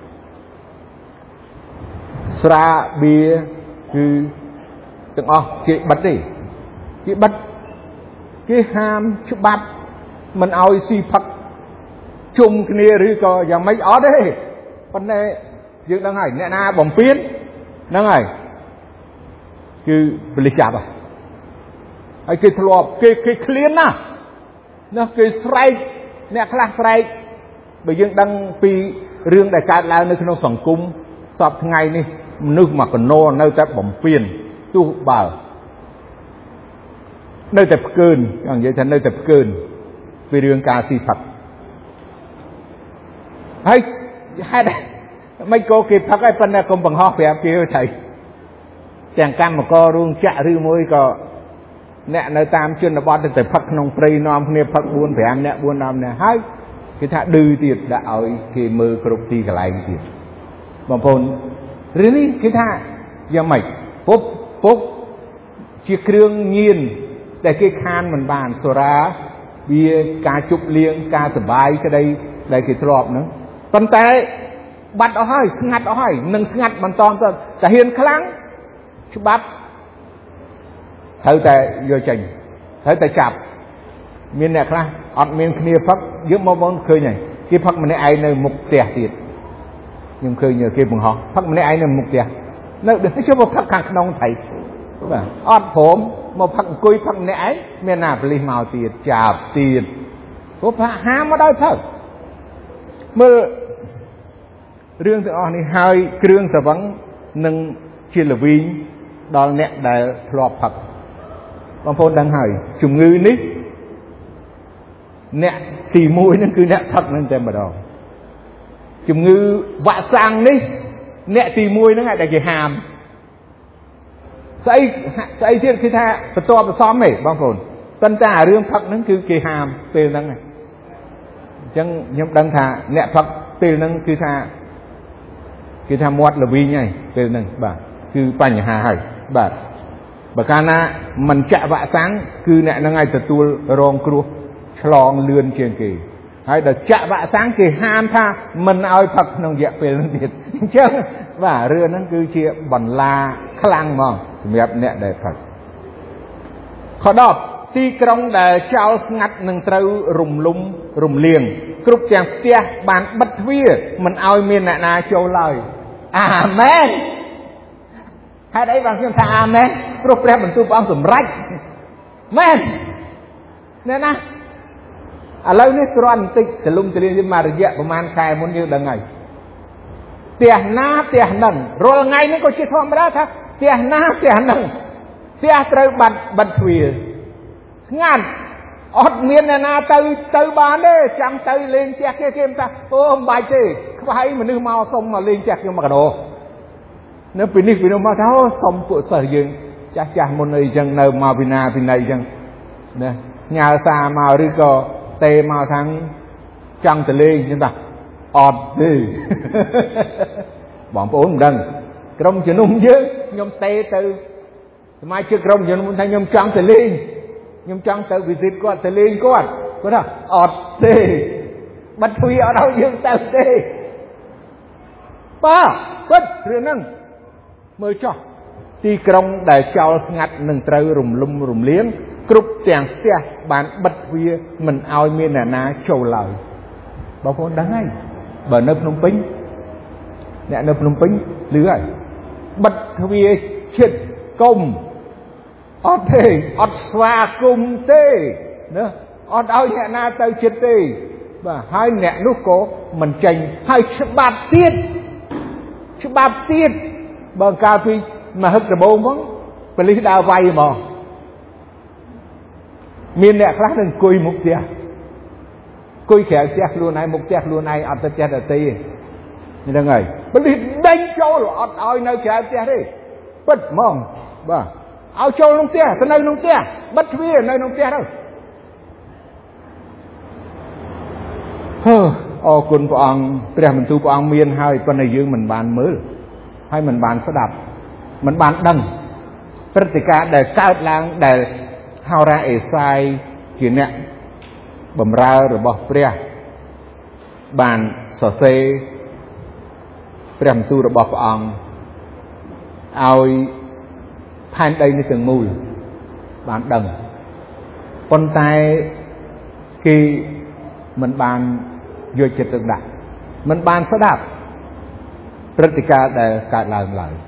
A: sra bia cứ từng o chị bật đi chị bật cái ham chụp bát mình ao si Phật chung cái này rồi có giờ mấy ở đây vấn đề dựng đang hải nè na bồng piến đang hải cứ lịch chạp à cái cái thọp cái cái clean à nó cái strike nè class strike bây giờ đang pi riêng đại ca là nơi nó sòng cung sọp ngày đi nước mà còn nô nơi ta bồng piền tu bảo nơi tập cơnอย่างvậy thành nơi tập cơn vì riêng ca si Phật hay hay đây mấy cô kịp Phật ấy phân ra cùng bằng ho phèo kia thầy chàng cam mà co luôn chạ rư môi co nè nơi tam chuyên là bọn tập Phật nông prey nom nè Phật buôn phèo nè buôn nom nè hay cái thà đư tiệt đã ở cái mơ cột ti cái lại tiệt bằng phồn really cái thà giờ mày phúc phúc chiếc krương nhiên để cái khan mình bàn sora bia cá chụp liêng cá sờ bài cái đây đây cái trọp nữa còn tay bắt ở hơi ngắt ở hơi nâng ngắt bằng tóm thôi cả hiền kháng chụp bắt thử tại vô trình thử tại chạp miền này khá ọt miền kia Phật giúp mong mong khơi này kia Phật mình ai nơi mục tè tiệt nhưng khơi nhờ kia bằng họ Phật mình ai nơi mục tè nơi được cái số một Phật càng không thầy ọt phốm một Phật cùi Phật này ấy miền nào phải lên màu tiệt chạp tiệt có phải hám ở đây thôi mơ riêng từ on này hai riêng sở vấn nâng chia là vi đó nè đại lọp Phật bằng phôn đang hỏi chủng ngư ní nè tì mũi nó cứ nè thật nên tên bà đó chủng ngư vạ sang ní nè tì mũi nó ngay đại cái hàm xây xây thiết khi tha phải to phải xóm này bằng phôn tân ta riêng Phật nó cứ cái hàm tên năng này chẳng nhóm đăng thà nè Phật tên năng cứ tha cứ tha muat là vi nhảy tên năng bà cứ bành hà hải bà bà ca na mình chạy vạ sáng cứ nè nó ngay từ tu rong cua chlong lươn kiềng kỳ hay là chạy vạ sáng kỳ ham tha mình ao Phật nông dẹp về nó thiệt chứ và rưa nó cứ chia bẩn la khlang mà miệt nè để Phật khó đọc ti krong để trao ngắt nâng trâu rùng lung rùng liềng cướp chàng tia bàn bất vía mình ao miền nè na châu lời amen hay đấy bằng xem tha amen rồi phải mình tu bám sủng rách men nè na à lâu nè còn tích từ lung từ liên mà rồi dẹpประมาณ khai muốn như đằng ngày tiền na tiền nằng rồi ngày nó có chuyện thom ra thà tiền na tiền nằng tiền trời bật bật thuyền ngàn ọt miền nè na từ từ bán đấy chẳng từ lên chẹt kia kia ta ô bài gì phải mà nước mau xong mà lên chẹt nhưng mà cả đồ nếu bị nít bị nó mà tháo xong phụ sở dương chắc chắn một nơi chẳng nơi mà vì nào vì này chẳng nè nhà xa mà đi có tê mà thằng chẳng từ lên nhưng ta ọt đi bọn bốn đằng trong chuyện ung chứ nhom tê từ mai chưa trong chuyện ung thanh nhom chẳng từ lên nhom chẳng từ vì dịch con từ lên con có đâu ọt đi bắt huy ở đâu dương từ đi ba quất riêng năng mới cho ti krong đại trao ngắt nâng trâu rùng lum rùng liếng cướp tiền xe bán bật vía mình ao miền nà na trầu lời bao con đáng ngay bờ nấp nông pính nè nấp nông pính lưới bật vía chết công ọt thế ọt xoa cung tê nữa ọt ao nhẹ na tao chết tê và hai nẹt nút có mình chành hai chập tiết chập tiết bằng cà phê mà hấp cái bông vắng phải lấy đào vay mà miền nẹt khác nên cùi mục tiêu cùi khéo chẹt luôn này mục chẹt luôn này ăn tết chẹt ở tây như thế này bởi vì đánh cho là ăn ai nơi khéo chẹt đi bất mong và áo châu nông tia cái nơi nông tia bất vi ở nơi nông tia đâu ôคุณพระองค์ព្រះបន្ទូលព្រះអង្គមានហើយប៉ុន្តែយើងមិនបានមើលហើយមិនបានស្ដាប់មិនបានដឹងព្រឹត្តិការណ៍ដែលកើតឡើងដែលហោរាអេសាយជាអ្នកបម្រើរបស់ព្រះបានសរសេរព្រះបន្ទូលរបស់ព្រះអង្គឲ្យផែនដីនេះទាំងមូលបានដឹងប៉ុន្តែគេមិនបានយកចិត្តទុកដាក់មិនបានស្ដាប់ព្រឹត្តិការណ៍ដែលកើតឡើងឡើយ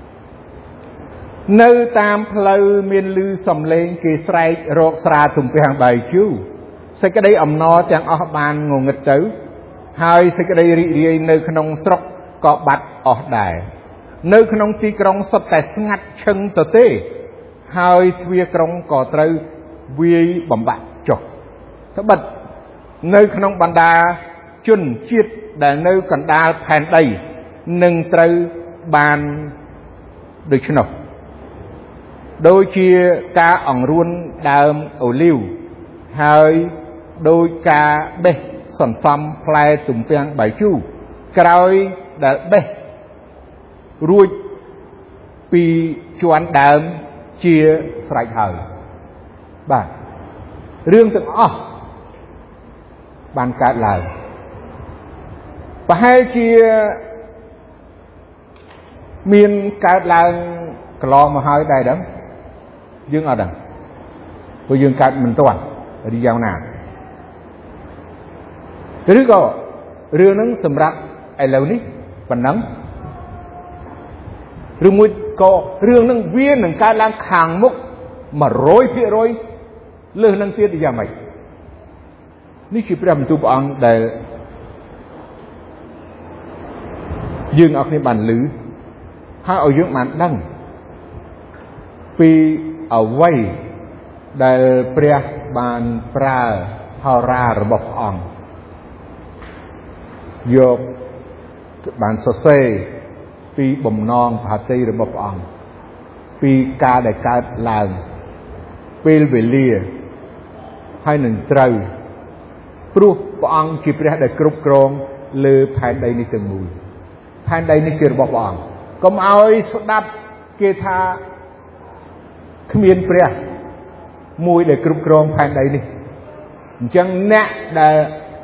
A: នៅតាមផ្លូវមានឮសំឡេងគេស្រែករកស្រាទំពាំងបាយជូរសេចក្តីអំណរទាំងអស់បានងងឹតទៅហើយសេចក្តីរីករាយនៅក្នុងស្រុកក៏បាត់អស់ដែរនៅក្នុងទីក្រុងសុទ្ធតែស្ងាត់ឈឹងទៅទេហើយទ្វារក្រុងក៏ត្រូវវាយបំបាក់ចុះត្បិតនៅក្នុងបណ្ដាជនជាតិដែលនៅកណ្ដាលផែនដីនឹងត្រូវបានដូច្នោះដូចជាការអង្រួនដើមអូលីវហើយដោយការបេះសន្សំផ្លែទំពាំងបាយជូរក្រោយដែលបេះរួចពីជាន់ដើមជាស្រេចហើយបាទរឿងទាំងអស់បានកើតឡើងប្រហែលជាមានកើតឡើងកន្លងមកហើយដែរដឹងយើងអត់ដឹងព្រោះយើងកើតមិនទាន់រីយ៉ាងណាឬក៏រឿងហ្នឹងសម្រាប់ឥឡូវនេះប៉ុណ្ណឹងឬមួយក៏រឿងហ្នឹងវានឹងកើតឡើងខាងមុខ một trăm phần trăm លើសនឹងទៀតយ៉ាងម៉េចនេះជាព្រះបន្ទូលព្រះអង្គដែលយើងអរគ្នាបានឮហើយឲ្យយើងបានដឹងពីអ្វីដែលព្រះបានប្រើហោរារបស់ព្រះអង្គយកបានសរសេរពីបំណងផាតីរបស់ព្រះអង្គពីការដែលកើតឡើងពេលវេលាហើយនឹងត្រូវព្រោះព្រះអង្គជាព្រះដែលគ្រប់គ្រងលើផែនដីនេះទាំងមូលផែនដីនេះគឺរបស់ព្រះអង្គកុំឲ្យស្ដាប់គេថាគ្មានព្រះមួយដែលគ្រប់គ្រងផែនដីនេះអញ្ចឹងអ្នកដែល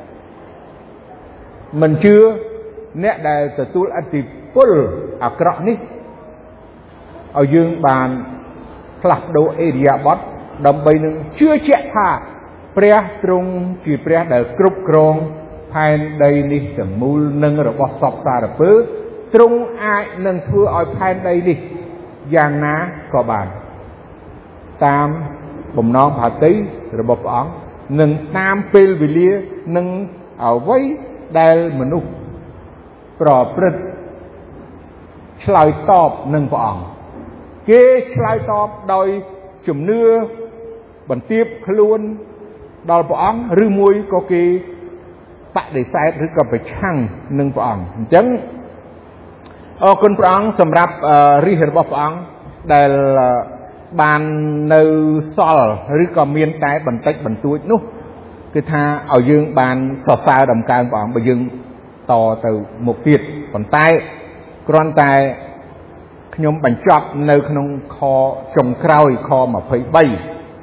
A: មិនជឿអ្នកដែលទទួលឥទ្ធិពលអាក្រក់នេះឲ្យយើងបានផ្លាស់ប្ដូរអេរិយាបថដើម្បីនឹងជឿជាក់ថាព្រះទ្រង់ជាព្រះដែលគ្រប់គ្រងផែនដីនេះទាំងមូលនិងរបស់សពសារពើទ្រង់អាចនឹងធ្វើឲ្យផែនដីនេះយ៉ាងណាក៏បានតាមបំណងផាតីរបស់ព្រះអង្គនិងតាមពេលវេលានិងអ្វីដែលមនុស្សប្រព្រឹត្តឆ្លើយតបនឹងព្រះអង្គគេឆ្លើយតបដោយជំនឿបន្ទាបខ្លួនដល់ព្រះអង្គឬមួយក៏គេបដិសេធឬក៏ប្រឆាំងនឹងព្រះអង្គអញ្ចឹងអរគុណព្រះអង្គសម្រាប់រាជរបស់ព្រះអង្គដែលបាននៅសល់ឬក៏មានតែបន្តិចបន្តួចនោះគឺថាឲ្យយើងបានសរសើរដំកើងព្រះអង្គបើយើងតទៅមុខទៀតប៉ុន្តែគ្រាន់តែខ្ញុំបញ្ចប់នៅក្នុងខចុងក្រោយខยี่สิบสาม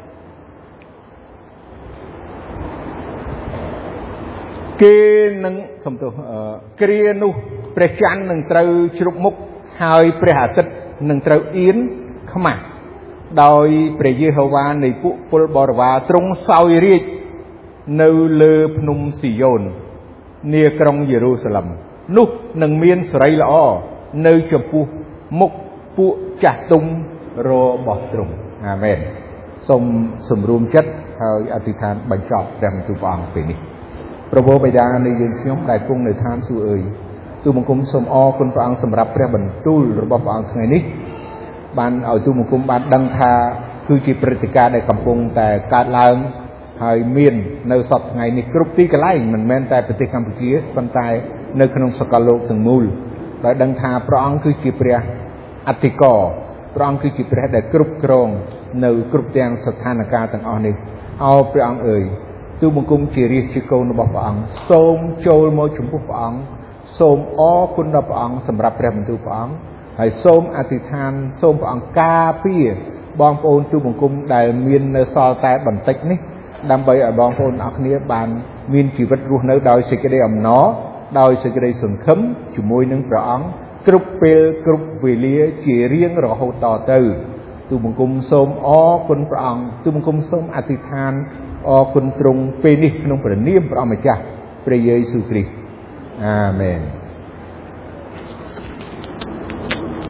A: គេនឹងសំទោសគ្រានោះព្រះច័ន្ទនឹងត្រូវជ្រុកមុខហើយព្រះអាទិត្យនឹងត្រូវអៀនខ្មាស់ដោយព្រះយេហូវ៉ានៃពួកពលបរិវារទ្រង់សោយរាជ្យនៅលើភ្នំស៊ីយ៉ូននាក្រុងយេរូសាឡិមនោះនឹងមានសេរីល្អនៅចំពោះមុខពួកចាស់ទុំរបស់ទ្រង់អាមែនសូមសម្រួមចិត្តហើយអធិដ្ឋានបញ្ចប់ព្រះបន្ទូលព្រះអង្គពេលនេះប្រពោបិតានៃយើងខ្ញុំដែលគង់នៅឋានសួគ៌អើយទូលបង្គំសូមអរគុណព្រះអង្គសម្រាប់ព្រះបន្ទូលរបស់ព្រះអង្គថ្ងៃនេះបានឲ្យទូលបង្គំបានដឹងថាគឺជាព្រឹត្តិការណ៍ដែលកំពុងតែកើតឡើងហើយមាននៅសពថ្ងៃនេះគ្រប់ទីកន្លែងមិនមែនតែប្រទេសកម្ពុជាប៉ុន្តែនៅក្នុងសកលលោកទាំងមូលដោយដឹងថាព្រះអង្គគឺជាព្រះអធិការព្រះអង្គគឺជាព្រះដែលគ្រប់គ្រងនៅគ្រប់ទាំងស្ថានភាពទាំងអស់នេះអោព្រះអង្គអើយទូលបង្គំជារាជជាកូនរបស់ព្រះអង្គសូមចូលមកចំពោះព្រះអង្គសូមអរគុណដល់ព្រះអង្គសម្រាប់ព្រះបន្ទូលព្រះអង្គហើយសូមអធិដ្ឋានសូមព្រះអង្គការពារបងប្អូនទូលបង្គំដែលមាននៅសល់តែបន្តិចនេះដើម្បីឲ្យបងប្អូនអរគ្នាបានមានជីវិតរស់នៅដោយសេចក្តីអំណរដោយសេចក្តីសង្ឃឹមជាមួយនឹងព្រះអង្គគ្រប់ពេលគ្រប់វេលាជារៀងរហូតតទៅទូលបង្គំសូមអរគុណព្រះអង្គទូលបង្គំសូមអធិដ្ឋានអរគុណទ្រង់ពេលនេះក្នុងព្រះនាមព្រះអម្ចាស់ព្រះយេស៊ូវគ្រីស្ទអាមែន